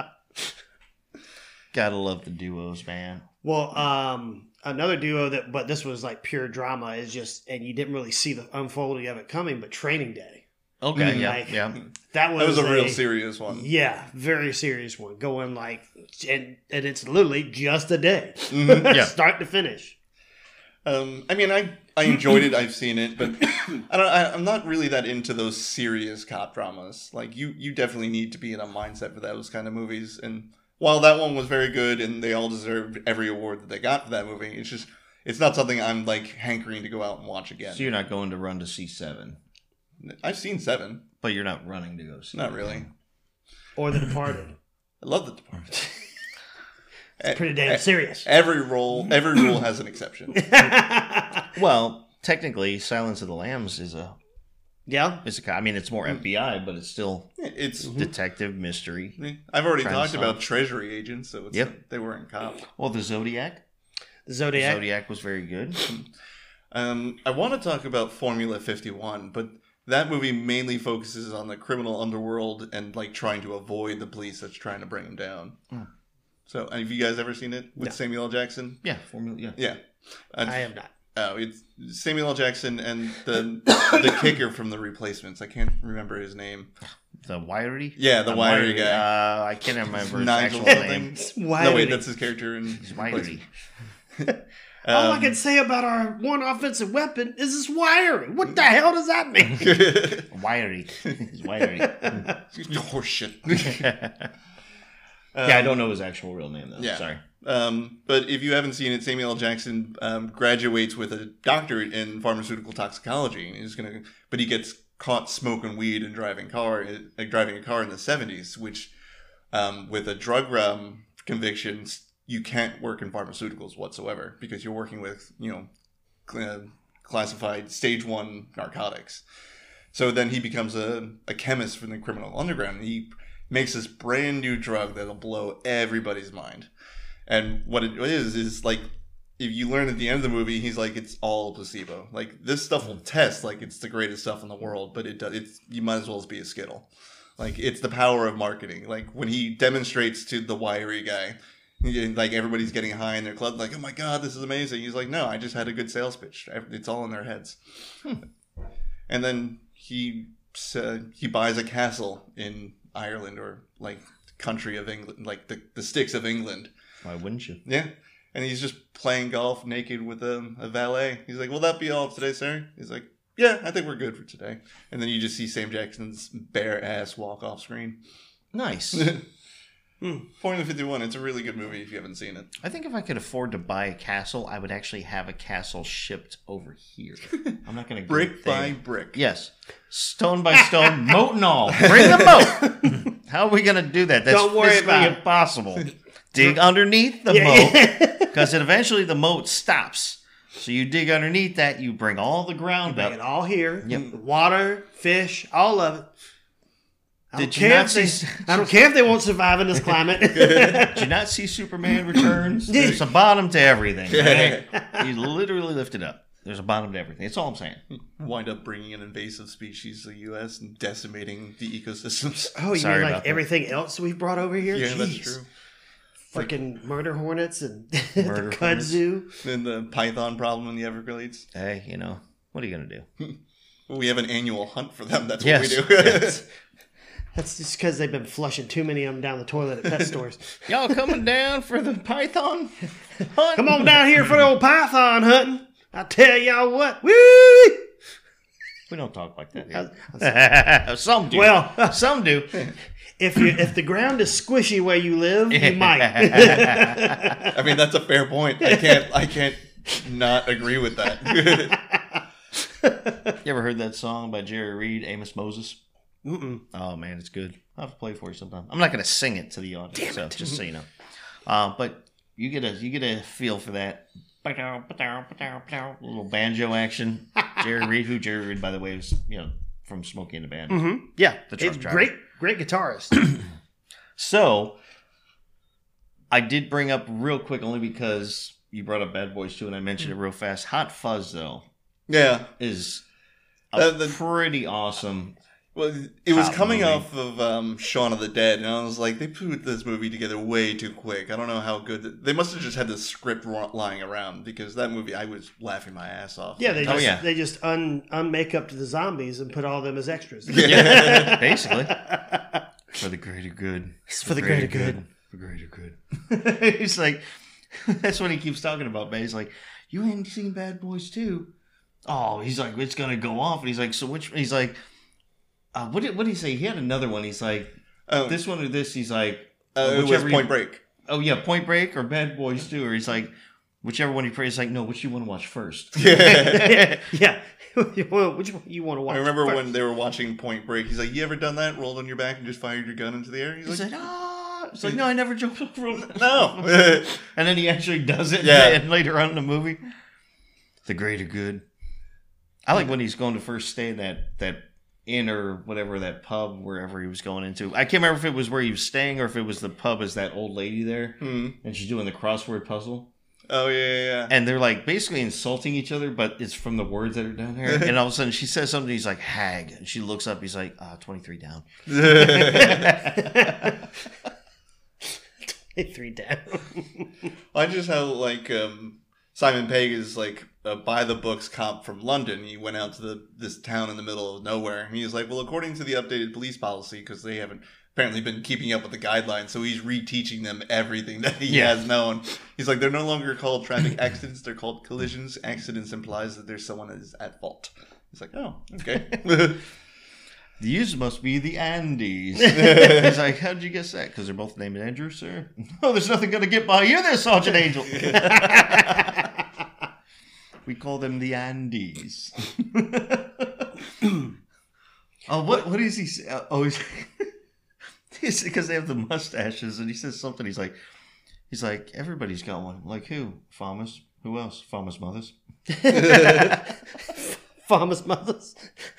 Gotta love the duos, man. Well, um, another duo that, but this was like pure drama is just, and you didn't really see the unfolding of it coming, but Training Day. Okay, yeah, Like, yeah. That was, That was a real serious one. Yeah, very serious one. Going like, and and it's literally just a day, Yeah. start to finish. Um, I mean, I, I enjoyed it. I've seen it, but I don't. I, I'm not really that into those serious cop dramas. Like you, you definitely need to be in a mindset for those kind of movies. And while that one was very good, and they all deserved every award that they got for that movie, it's just it's not something I'm like hankering to go out and watch again. So you're not going to run to see Seven, I've seen Seven. but you're not running to go see. Not really. Or The Departed. I love The Departed. It's pretty damn serious. Every role, every rule has an exception. Well, technically, Silence of the Lambs is a Yeah. is a. co- I mean, it's more F B I, but it's still It's. detective mystery. I've already Trying to talked solve. about treasury agents, so it's Yep. they weren't cops. Well, the Zodiac. The Zodiac. Zodiac was very good. Um, I want to talk about Formula fifty-one, but that movie mainly focuses on the criminal underworld and like trying to avoid the police that's trying to bring them down. Mm. So, have you guys ever seen it with No. Samuel L. Jackson? Yeah, Formula. Yeah. Yeah. Uh, I have not. oh, it's Samuel L. Jackson and the the kicker from The Replacements. I can't remember his name. The Wiry. Yeah, the Uh, wiry guy. Uh, I can't remember his Nigel actual name. something. Why No, would wait, he- that's his character in He's Wiry. All I Um, can say about our one offensive weapon is it's wiring. What the hell does that mean? Wiry. He's Wiry. Horse shit. yeah, I don't know his actual real name though. Yeah. Sorry. Um, but if you haven't seen it, Samuel L. Jackson um, graduates with a doctorate in pharmaceutical toxicology. And he's gonna, but he gets caught smoking weed and driving car, uh, driving a car in the seventies. Which, um, with a drug um, conviction, you can't work in pharmaceuticals whatsoever because you're working with you know cl- uh, classified stage one narcotics. So then he becomes a, a chemist from the criminal underground. And he makes this brand new drug that'll blow everybody's mind. And what it is, is like, if you learn at the end of the movie, he's like, it's all placebo. Like, this stuff will test like it's the greatest stuff in the world, but it does, it's, you might as well be a Skittle. Like, it's the power of marketing. Like, when he demonstrates to the wiry guy, he- like, everybody's getting high in their club, like, oh my God, this is amazing. He's like, no, I just had a good sales pitch. It's all in their heads. And then he uh, he buys a castle in Ireland or, like, country of England, like the, the sticks of England. Why wouldn't you? Yeah. And he's just playing golf naked with a, a valet. He's like, will that be all today, sir? He's like, yeah, I think we're good for today. And then you just see Sam Jackson's bare ass walk off screen. Nice. Formula fifty-one, it's a really good movie if you haven't seen it. I think if I could afford to buy a castle, I would actually have a castle shipped over here. I'm not going to Brick by brick. Yes. Stone by stone, moat and all. Bring the moat. How are we going to do that? That's Don't worry physically about it. impossible. Dig underneath the Yeah, moat yeah. because eventually the moat stops. So you dig underneath that, you bring all the ground Bring up. it all here. Yep. Water, fish, all of it. I don't, Did you care not if they, see- I don't care if they won't survive in this climate. Did you not see Superman Returns? There's a bottom to everything. Right? You literally lift it up. There's a bottom to everything. That's all I'm saying. Wind up bringing an invasive species to the U S and decimating the ecosystems. Oh, you Sorry mean about like that. everything else we've brought over here? Yeah, Jeez. that's true. Freaking murder hornets and Murder the hornets. kudzu. And the python problem in the Everglades. Hey, you know, what are you going to do? We have an annual hunt for them. That's Yes. what we do. Yes. That's just because they've been flushing too many of them down the toilet at pet stores. Y'all coming down for the python hunt? Come on down here for the old python hunting. I tell y'all what. Woo! We don't talk like that here. Some do. Well, some do. if you if the ground is squishy where you live, you might. I mean, that's a fair point. I can't. I can't not agree with that. You ever heard that song by Jerry Reed, Amos Moses? Mm-mm. Oh man, it's good. I'll have to play it for you sometime. I'm not going to sing it to the audience, so just so you know. Uh, but you get a you get a feel for that little banjo action. Jerry Reed, who Jerry Reed, by the way, is you know from Smokey and the Band. Mm-hmm. Yeah, The truck it's driver. great, great guitarist. So I did bring up real quick only because you brought up Bad Boys two, and I mentioned it real fast. Hot Fuzz though Yeah. is a Uh, the- pretty awesome. Well, it was Top coming movie. off of um, Shaun of the Dead, and I was like, they put this movie together way too quick. I don't know how good. th- They must have just had the script ro- lying around because that movie, I was laughing my ass off. Yeah, they Oh, just yeah. they just un unmake up to the zombies and put all of them as extras. Yeah, basically. For the greater good. It's for the greater good. For greater good. He's like, that's what he keeps talking about, man. He's like, you ain't seen Bad Boys two? Oh, he's like, it's going to go off. And he's like, so which, he's like, uh, what did, what did he say? He had another one. He's like, Oh, this one or this? He's like, uh, it was whichever you- Point Break. oh yeah, Point Break or Bad Boys two? Or he's like, whichever one he prays. Like, no, which you want to watch first? Yeah. Yeah, well, which one you want to watch? I remember first? when they were watching Point Break. He's like, "You ever done that? Rolled on your back and just fired your gun into the air?" He's, He's like, like, ah. It's like, no, I never jumped off a rope. "No." And then he actually does it. Yeah. And later on in the movie, the greater good. I like when he's going to first stay in that that inn or whatever, that pub, wherever he was going into. I can't remember if it was where he was staying or if it was the pub as that old lady there, Hmm. and she's doing the crossword puzzle. Oh yeah, yeah, yeah. And they're like basically insulting each other, but it's from the words that are down there. And all of a sudden she says something, he's like, hag. And she looks up, he's like, uh, twenty-three down. Three down. I just how like um, Simon Pegg is like a by the books cop from London. He went out to the this town in the middle of nowhere, and he's like, "Well, according to the updated police policy, because they haven't apparently been keeping up with the guidelines, so he's reteaching them everything that he Yeah. has known." He's like, "They're no longer called traffic accidents; they're called collisions. Accidents implies that there's someone that is at fault." He's like, "Oh, okay." These must be the Andes. He's like, how did you guess that? Because they're both named Andrew, sir. Oh, there's nothing going to get by you there, Sergeant Angel. We call them the Andes. Oh, what what is he say? Uh, oh, he's, he's because they have the mustaches, and he says something. He's like, he's like, everybody's got one. Like who? Farmers. Who else? Farmers' mothers. Farmers' mothers.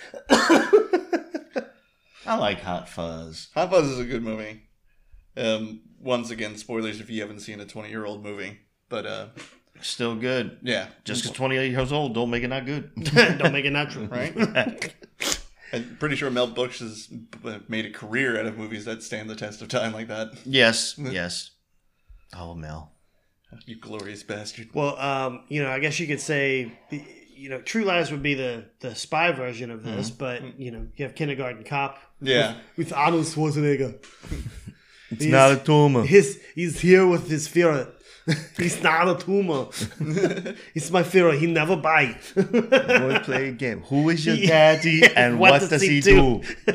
I like Hot Fuzz. Hot Fuzz is a good movie. Um, once again, spoilers if you haven't seen a twenty-year-old movie, but uh, Still good. yeah, Just because twenty-eight years old don't make it not good. Don't make it natural. right. I'm pretty sure Mel Brooks has b- made a career out of movies that stand the test of time like that. Yes, yes. Oh, Mel. You glorious bastard. Well, um, you know, I guess you could say, you know, True Lies would be the, the spy version of this, but, you know, you have Kindergarten Cop. Yeah. With, with Arnold Schwarzenegger. It's not a tumor. He's, he's here with his Führer. He's not a tumor. He's my Führer. He never bites. Boy, play a game. Who is your daddy and What what, does does he he do? do?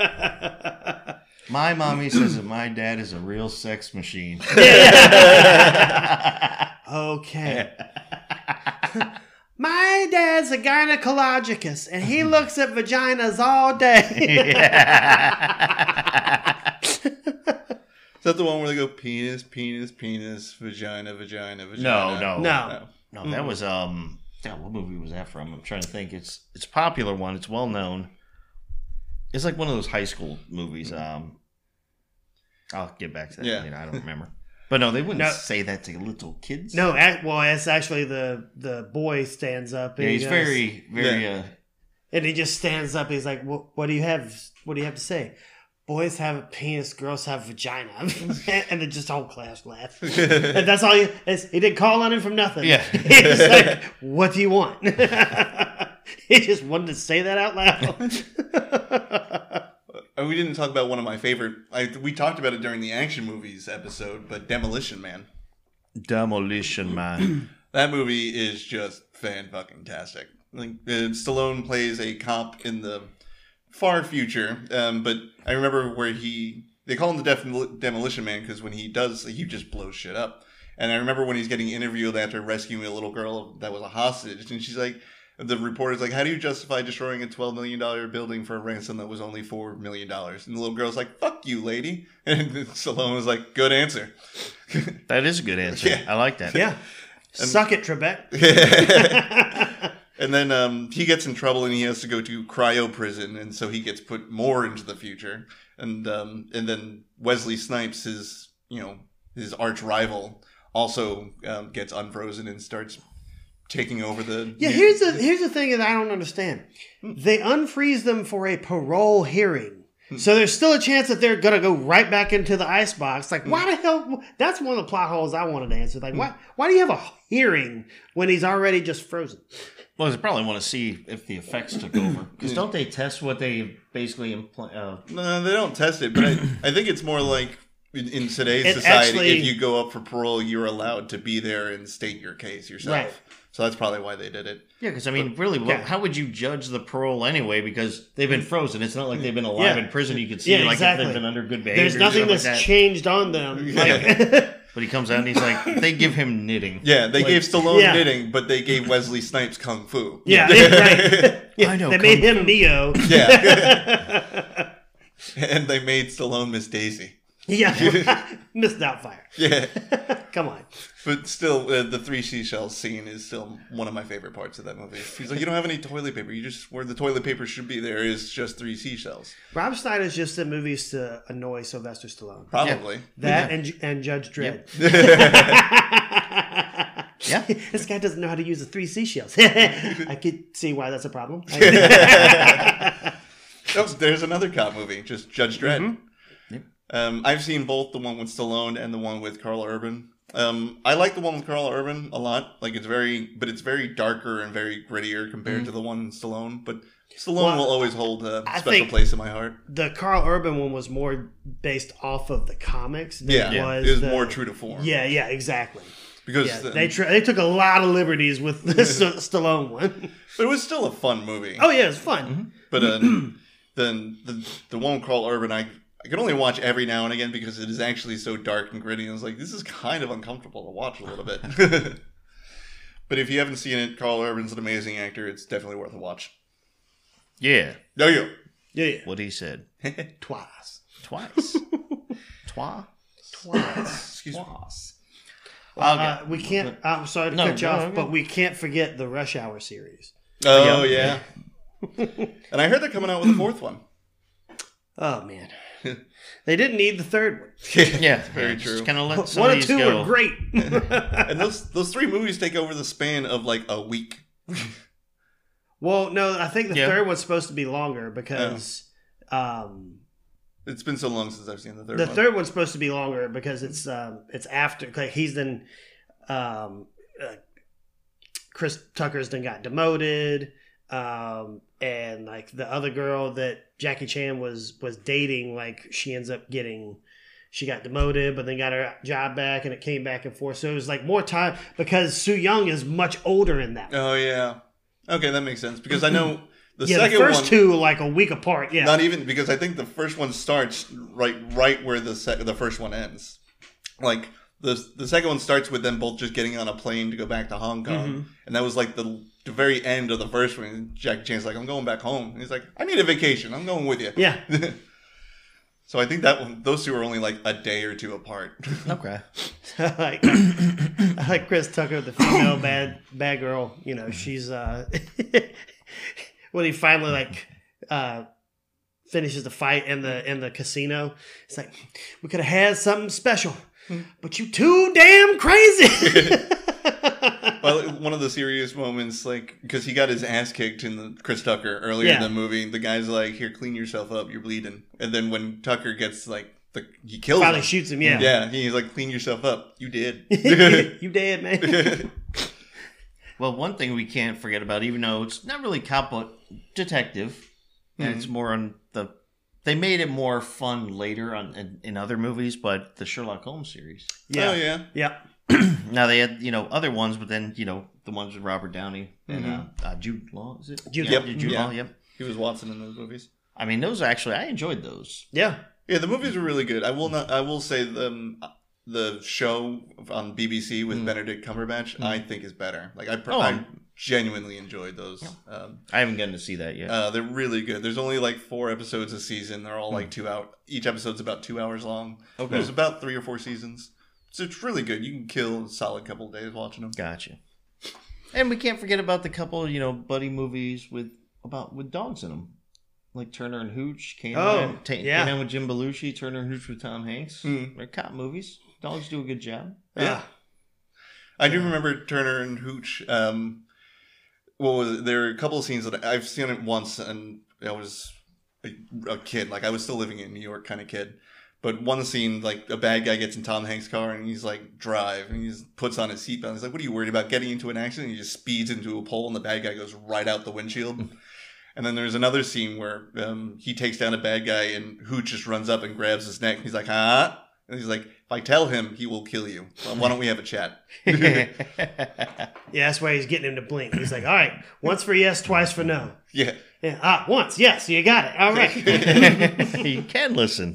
My mommy says that my dad is a real sex machine. Okay. My dad's a gynecologist, and he looks at vaginas all day. Is that the one where they go penis, penis, penis, vagina, vagina, vagina? No, no. No. No, that was um God, what movie was that from? I'm trying to think. It's it's a popular one. It's well known. It's like one of those high school movies. Um, I'll get back to that. Yeah. Later. I don't remember. But no, they wouldn't No. say that to little kids. No, at, well, it's actually the the boy stands up. And Yeah, he's he goes- very, very. Yeah. Uh, and he just stands up. He's like, "What? What do you have? What do you have to say?" Boys have a penis, girls have a vagina, and then just the whole class laughed. And that's all. He, it's, he didn't call on him from nothing. Yeah. He's like, "What do you want?" He just wanted to say that out loud. Uh, We didn't talk about one of my favorite. I, we talked about it during the action movies episode, but Demolition Man. Demolition Man. That movie is just fan-fucking-tastic. Like, uh, Stallone plays a cop in the far future, um, but I remember where he... They call him the Def- Demolition Man because when he does, he just blows shit up. And I remember when he's getting interviewed after rescuing a little girl that was a hostage, and she's like... The reporter's like, how do you justify destroying a twelve million dollars building for a ransom that was only four million dollars? And the little girl's like, fuck you, lady. And Stallone was like, good answer. That is a good answer. Yeah. I like that. Yeah, suck it, Trebek. And then um, he gets in trouble and he has to go to cryo prison. And so he gets put more into the future. And um, and then Wesley Snipes, his, you know, his arch rival, also um, gets unfrozen and starts taking over the... Yeah, here's the here's the thing that I don't understand. They unfreeze them for a parole hearing. So there's still a chance that they're gonna go right back into the icebox. Like, why the hell? That's one of the plot holes I wanted to answer. Like, why? Why do you have a hearing when he's already just frozen? Well, they probably want to see if the effects took over. Because don't they test what they basically implant? Uh, No, they don't test it, but I, I think it's more like in, in today's It society, actually- if you go up for parole, you're allowed to be there and state your case yourself. Right. So that's probably why they did it. yeah, because I mean, really, Yeah. how would you judge the parole anyway? Because they've been frozen. It's not like they've been alive Yeah. in prison. You could see Yeah, like exactly. if they've been under good behavior. There's nothing stuff that's like that. changed on them. Yeah. Like, But he comes out and he's like, they give him knitting. Yeah, they Like, gave Stallone Yeah. knitting, but they gave Wesley Snipes kung fu. yeah, right. Yeah, I know they made Kung him Neo. Yeah. And they made Stallone Miss Daisy. Yeah, Miss Doubtfire. Yeah. Come on. But still, uh, the three seashells scene is still one of my favorite parts of that movie. He's like, you don't have any toilet paper. You just, where the toilet paper should be, there is just three seashells. Rob Schneider's just in movies to annoy Sylvester Stallone. Probably. That and and Judge Dredd. Yeah. This guy doesn't know how to use the three seashells. I could see why that's a problem. Oh, there's another cop movie, just Judge Dredd. Mm-hmm. Yep. Um, I've seen both the one with Stallone and the one with Carl Urban. Um, I like the one with Carl Urban a lot. Like it's very, but it's very darker and very grittier compared to the one in Stallone. But Stallone Well, will always hold a I special think- place in my heart. The Carl Urban one was more based off of the comics than Yeah, it was it was the- more true to form. Yeah, yeah, exactly. because Yeah, the- they tr- they took a lot of liberties with the St- Stallone one. but it was still a fun movie. Oh yeah, it's fun. But uh, then the the one with Carl Urban, I I can only watch every now and again because it is actually so dark and gritty. And I was like, this is kind of uncomfortable to watch a little bit. But if you haven't seen it, Carl Urban's an amazing actor. It's definitely worth a watch. Yeah. No, you. Yeah, yeah. What he said. Twice. Twice. Twice. Twice. Excuse me. Twice. Uh, we can't. I'm sorry to No, cut you no, off, no. but we can't forget the Rush Hour series. Oh yeah. And I heard they're coming out with a fourth one. Oh man, they didn't need the third one. Yeah, very yeah, true. Just kind of let some One of and these two go. were great. And those those three movies take over the span of like a week. Well, no, I think the Yeah. third one's supposed to be longer because um, It's been so long since I've seen the third the one. third one's supposed to be longer because it's um, it's after like he's then um, uh, Chris Tucker's then got demoted, um, and like the other girl that Jackie Chan was was dating, like she ends up getting. She got demoted, but then got her job back, and it came back and forth. So it was like more time because Soo Young is much older in that. Oh yeah. Okay, that makes sense because I know the yeah, second the first one. two like a week apart. Yeah, Not even because I think the first one starts right right where the sec- the first one ends. Like the the second one starts with them both just getting on a plane to go back to Hong Kong, Mhm. and that was like the the very end of the first one. And Jackie Chan's like, "I'm going back home." And he's like, "I need a vacation. I'm going with you." yeah. So I think that one, those two are only like a day or two apart. Okay. I like, I like Chris Tucker, the female bad bad girl. You know, she's uh, when he finally like uh, finishes the fight in the in the casino. It's like we could have had something special, but you too damn crazy. Well, one of the serious moments, like, because he got his ass kicked in the Chris Tucker earlier Yeah. in the movie. The guy's like, "Here, clean yourself up. You're bleeding." And then when Tucker gets like, the he kills Finally him. shoots him. Yeah, Yeah, he's like, "Clean yourself up. You did." you dead, man. Well, one thing we can't forget about, even though it's not really cop but detective, and it's more on the. They made it more fun later on in, in other movies, but the Sherlock Holmes series. Yeah, Oh yeah. yeah. Now they had, you know, other ones, but then, you know, the ones with Robert Downey and Mhm. uh, uh, Jude Law, is it? Jude yeah, Law. Jude Yeah. Law, yep. He was Watson in those movies. I mean, those actually, I enjoyed those. Yeah. Yeah, the movies were really good. I will not. I will say the um, the show on B B C with Mm. Benedict Cumberbatch, Mm. I think is better. Like I, pr- Oh, I I'm- genuinely enjoyed those. Um, I haven't gotten to see that yet. uh, they're really good. There's only like four episodes a season. They're all like two out. Each episode's about two hours long. Okay. There's about three or four seasons. So it's really good. You can kill a solid couple of days watching them. Gotcha. And we can't forget about the couple, you know, buddy movies with about with dogs in them, like Turner and Hooch, Canine, Oh, Ta- yeah. Canine with Jim Belushi, Turner and Hooch with Tom Hanks. Mm. They're cop movies. Dogs do a good job. Yeah. I do remember Turner and Hooch. Um, what was it? There are a couple of scenes that I've seen it once, and I was a, a kid. Like I was still living in New York, kind of kid. But one scene, like a bad guy gets in Tom Hanks' car, and he's like, "Drive," and he just puts on his seatbelt. He's like, "What are you worried about? Getting into an accident?" And he just speeds into a pole, and the bad guy goes right out the windshield. And then there's another scene where um, he takes down a bad guy, and Hooch just runs up and grabs his neck. He's like, "Huh?" And he's like, "If I tell him, he will kill you. Well, why don't we have a chat?" Yeah, that's why he's getting him to blink. He's like, all right, once for yes, twice for no. Yeah. Yeah, ah, once, yes, you got it. All right. You can listen.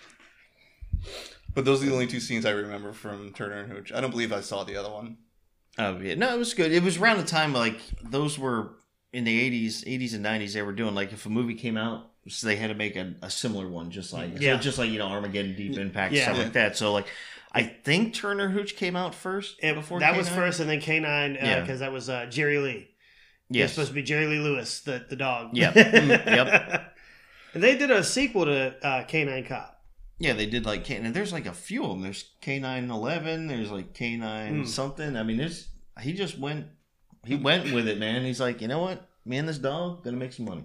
But those are the only two scenes I remember from Turner and Hooch. I don't believe I saw the other one. Oh yeah, no, it was good. It was around the time like those were in the eighties, eighties and nineties. They were doing like if a movie came out, so they had to make a, a similar one, just like Yeah. so just like you know Armageddon, Deep Impact, Yeah. stuff Yeah. like that. So like, I think Turner Hooch came out first It- before that was K nine? first, and then K nine, because Yeah. that was uh, Jerry Lee. It was Yes, supposed to be Jerry Lee Lewis, the, the dog. Yep. Yep. And they did a sequel to uh, K nine Cop. yeah, they did like K, and there's like a few of them. There's K nine eleven. There's like K nine Mm. something. I mean, there's he just went he went with it, man. He's like, you know what, me and this dog gonna make some money.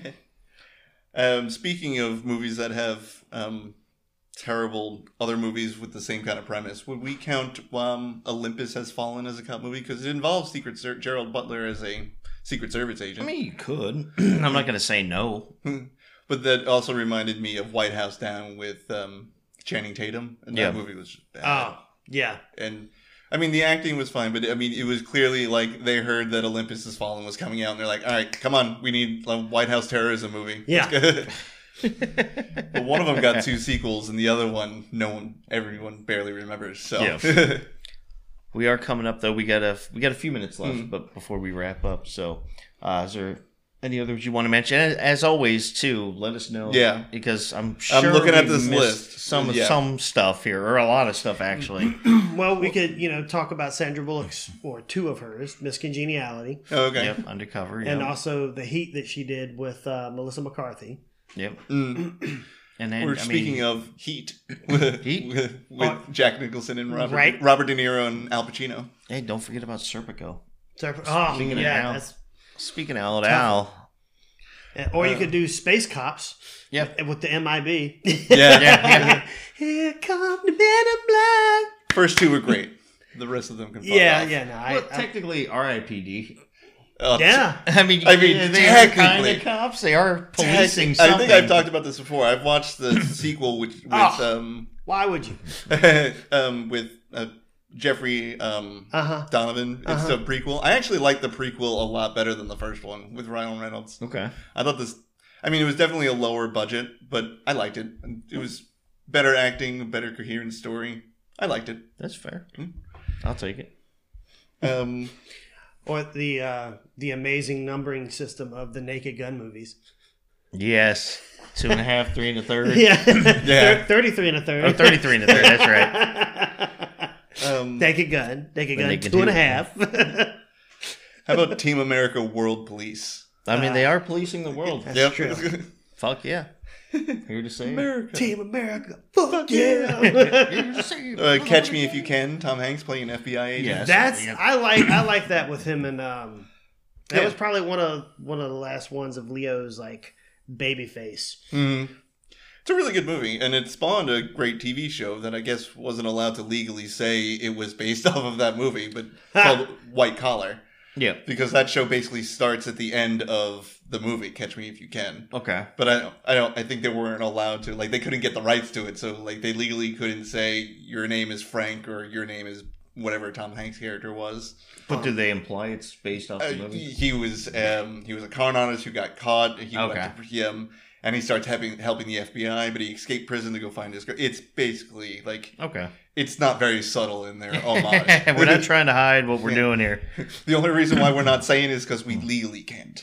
um, speaking of movies that have um, terrible other movies with the same kind of premise, would we count um, Olympus Has Fallen as a cop movie? Because it involves Secret Ser- Gerald Butler as a Secret Service I agent. mean, you could. I'm not gonna say no. But that also reminded me of White House Down with um, Channing Tatum. And that Yeah. movie was just bad. Oh, yeah. And I mean, the acting was fine, but I mean, it was clearly like they heard that Olympus Has Fallen was coming out, and they're like, "All right, come on, we need a White House terrorism movie." Yeah. But one of them got two sequels, and the other one, no one, everyone barely remembers. So, Yeah. We are coming up though. We got a we got a few minutes left, Mm. but before we wrap up, so uh, is there any others you want to mention? And as always, too, let us know. Yeah. because I'm sure I'm looking at we this missed list. Some Yeah. some stuff here, or a lot of stuff actually. Well, we could, you know, talk about Sandra Bullock's, or two of hers, Miss Congeniality, okay. Yep, undercover. Yep. and also the Heat that she did with uh, Melissa McCarthy. Yep. Mm. And then We're I speaking mean, of Heat, with, Heat? with, with Oh. Jack Nicholson and Robert, Right. Robert De Niro and Al Pacino. hey, don't forget about Serpico. So, oh, Speaking of yeah, Al. that's, Speaking of Al, Al. or you Uh, could do Space Cops. Yep. With the M I B. Yeah. Yeah. Here come the men in black. First two were great. The rest of them can. Fuck Yeah, off. yeah, no, I, Well, I, technically, R I P D. Oh, yeah. I mean, I mean, yeah, they are kind technically. of cops. They are policing I something. think I've talked about this before. I've watched the sequel with, with Oh. um, Why would you? um, with uh, Jeffrey um, Uh huh. Donovan. It's Uh-huh. a prequel. I actually like the prequel a lot better than the first one with Ryan Reynolds. Okay. I thought this. I mean, it was definitely a lower budget, but I liked it. It was better acting, better coherent story. I liked it. That's fair. Hmm. I'll take it. Um, Or the uh, the amazing numbering system of the Naked Gun movies. Yes. Two and a half, three and a third. Yeah. Yeah. thirty-three and a third. Oh, thirty-three and a third. That's right. Um, Naked Gun. Naked Gun. Naked Two and a Two. half. how about Team America World Police? I mean, they are policing the world. That's true. Fuck yeah. Here to say it. America. Team America. Fuck yeah. Here to say it. Uh, Catch Me If You Can. Tom Hanks playing an F B I agent. Yes. That's Yeah. I like I like that with him and um that Yeah. was probably one of one of the last ones of Leo's like baby face. Mhm. It's a really good movie, and it spawned a great T V show that I guess wasn't allowed to legally say it was based off of that movie, but called White Collar, Yeah. because that show basically starts at the end of the movie Catch Me If You Can. Okay. But I don't, I don't, I think they weren't allowed to, like, they couldn't get the rights to it, so like they legally couldn't say your name is Frank or your name is whatever Tom Hanks' character was. But do they imply it's based off Uh, the movie? he was um, he was a con artist who got caught. He Okay. went to him, and he starts helping helping the F B I, but he escaped prison to go find his girl. It's basically like Okay. it's not very subtle in their homage. We're not trying to hide what we're Yeah. doing here. The only reason why we're not saying it is because we legally can't.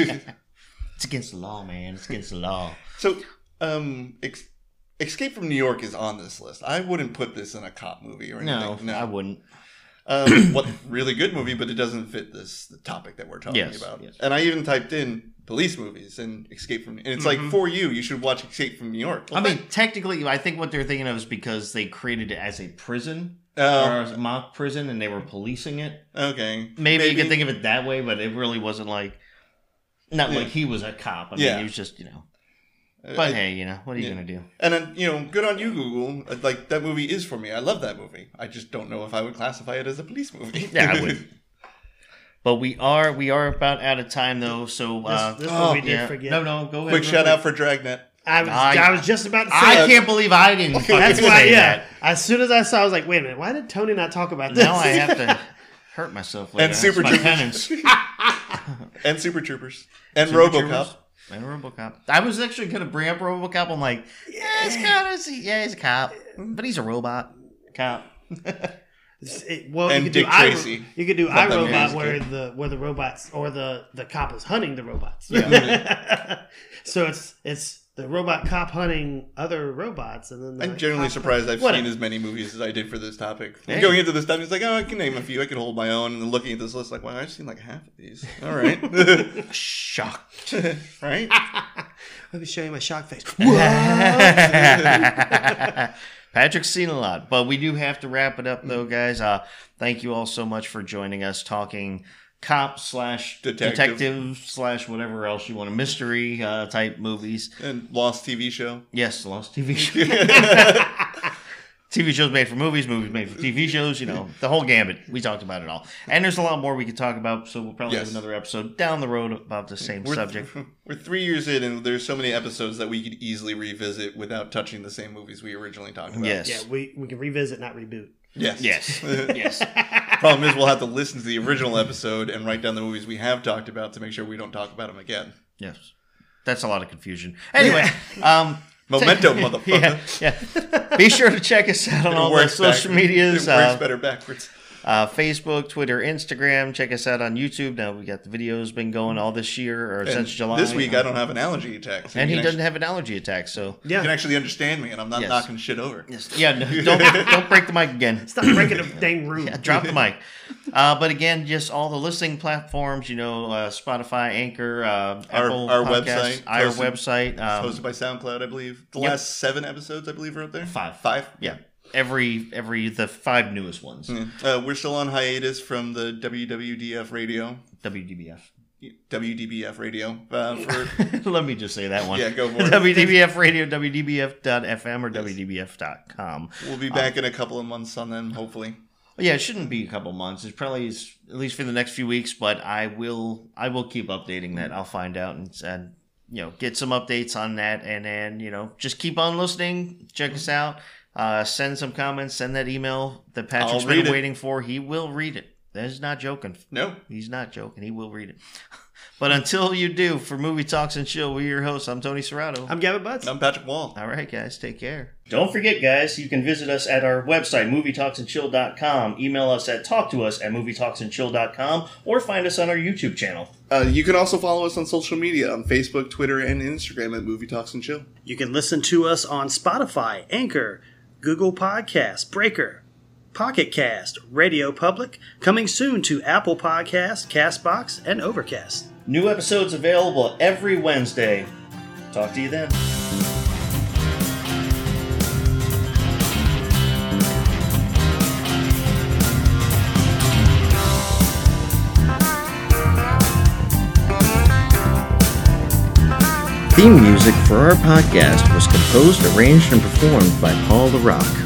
It's against the law, man. It's against the law. So, um, Ex- Escape from New York is on this list. I wouldn't put this in a cop movie or anything. No, I wouldn't. Um, what really good movie, but it doesn't fit this the topic that we're talking Yes, about. yes. And I even typed in police movies and Escape from, and it's like for you, you should watch Escape from New York. Well, I mean, technically, I think what they're thinking of is because they created it as a prison Oh. or as a mock prison, and they were policing it. okay, Maybe, you could think of it that way, but it really wasn't like not Yeah. like he was a cop. I mean, Yeah. he was just you know. Uh, But I- hey, you know, what are you yeah. gonna do? And then you know, good on you, Google. Uh, Like that movie is for me. I love that movie. I just don't know if I would classify it as a police movie. Yeah, I would. But we are we are about out of time though, so This, uh, this oh, one we did yeah. forget. No, no, go ahead. Quick real shout quick. out for Dragnet. I was I- I, was just about to say I that. can't believe I didn't. fucking That's why, say yeah. that. As soon as I saw, I was like, "Wait a minute, why did Tony not talk about this?" Now I have to hurt myself. Later. And That's Super my Troopers. penance. And Super Troopers. And Super RoboCop. Troopers And RoboCop. I was actually going to bring up RoboCop. I'm like, yeah, it's kind of yeah, he's a cop, but he's a robot cop. It- well, And you could Dick do I, Tracy. You could do Not that iRobot, man's where kid. the where the robots or the the cop is hunting the robots. Yeah. So it's it's the robot cop hunting other robots, and then the I'm generally cop- surprised I've Whatever. seen as many movies as I did for this topic. Hey. Going into this time, it's like, oh, I can name a few. I can hold my own. And then looking at this list, like, wow, I've seen like half of these. All right. Shocked. Right? Let me show you my shock face. Patrick's seen a lot, but we do have to wrap it up though, guys. Uh, thank you all so much for joining us, talking cop slash Detective. detective slash whatever else you want, a mystery uh, type movies. And Lost T V show. Yes, Lost T V show. T V shows made for movies, movies made for T V shows, you know, the whole gambit. We talked about it all. And there's a lot more we could talk about, so we'll probably Yes. have another episode down the road about the same We're, subject. we're three years in, and there's so many episodes that we could easily revisit without touching the same movies we originally talked about. Yes. Yeah, we we can revisit, not reboot. Yes. Yes. Yes. Problem is, we'll have to listen to the original episode and write down the movies we have talked about to make sure we don't talk about them again. Yes. That's a lot of confusion. Anyway, um, Memento, motherfucker. yeah, yeah. Be sure to check us out on It all the works social backwards. medias. It works Uh, better backwards. uh, Facebook, Twitter, Instagram. Check us out on YouTube. Now we got the videos been going all this year or And since July. This week, I don't have an allergy attack. So and you he can doesn't have an allergy attack, so You can Yeah, actually understand me, and I'm not Yes. knocking shit over. yeah, no, don't don't break the mic again. stop breaking the dang room. Yeah, drop the mic. Uh, but again, just all the listening platforms, you know, uh, Spotify, Anchor, uh, Our- Apple our Podcasts, website, our posted- website. Um, Hosted by SoundCloud, I believe. The Yep. last seven episodes, I believe, are up there. Five. Five. yeah, every every the five newest ones. Yeah. Uh, we're still on hiatus from the W W D F radio, W D B F. W D B F radio. Uh, for Let me just say that one. Yeah, go for it. W D B F radio, W D B F dot F M or W D B F dot com. we'll be back in a couple of months on them, hopefully. Yeah, it shouldn't be a couple months. It's probably at least for the next few weeks, but I will I will keep updating that. I'll find out and, and you know get some updates on that, and then you know just keep on listening. Check us out. Uh, send some comments. Send that email that Patrick's I'll read been it. waiting for. He will read it. That's not joking. No. He's not joking. He will read it. But until you do, for Movie Talks and Chill, we're your hosts. I'm Tony Serrato. I'm Gavin Butts. I'm Patrick Wall. All right, guys, take care. Don't forget, guys, you can visit us at our website, movie talks and chill dot com. Email us at talk to us at movie talks and chill dot com, or find us on our YouTube channel. Uh, you can also follow us on social media on Facebook, Twitter, and Instagram at Movie Talks and Chill. You can listen to us on Spotify, Anchor, Google Podcasts, Breaker, Pocket Cast, Radio Public, coming soon to Apple Podcasts, CastBox, and Overcast. New episodes available every Wednesday. Talk to you then. Theme music for our podcast was composed, arranged, and performed by Paul the Rock.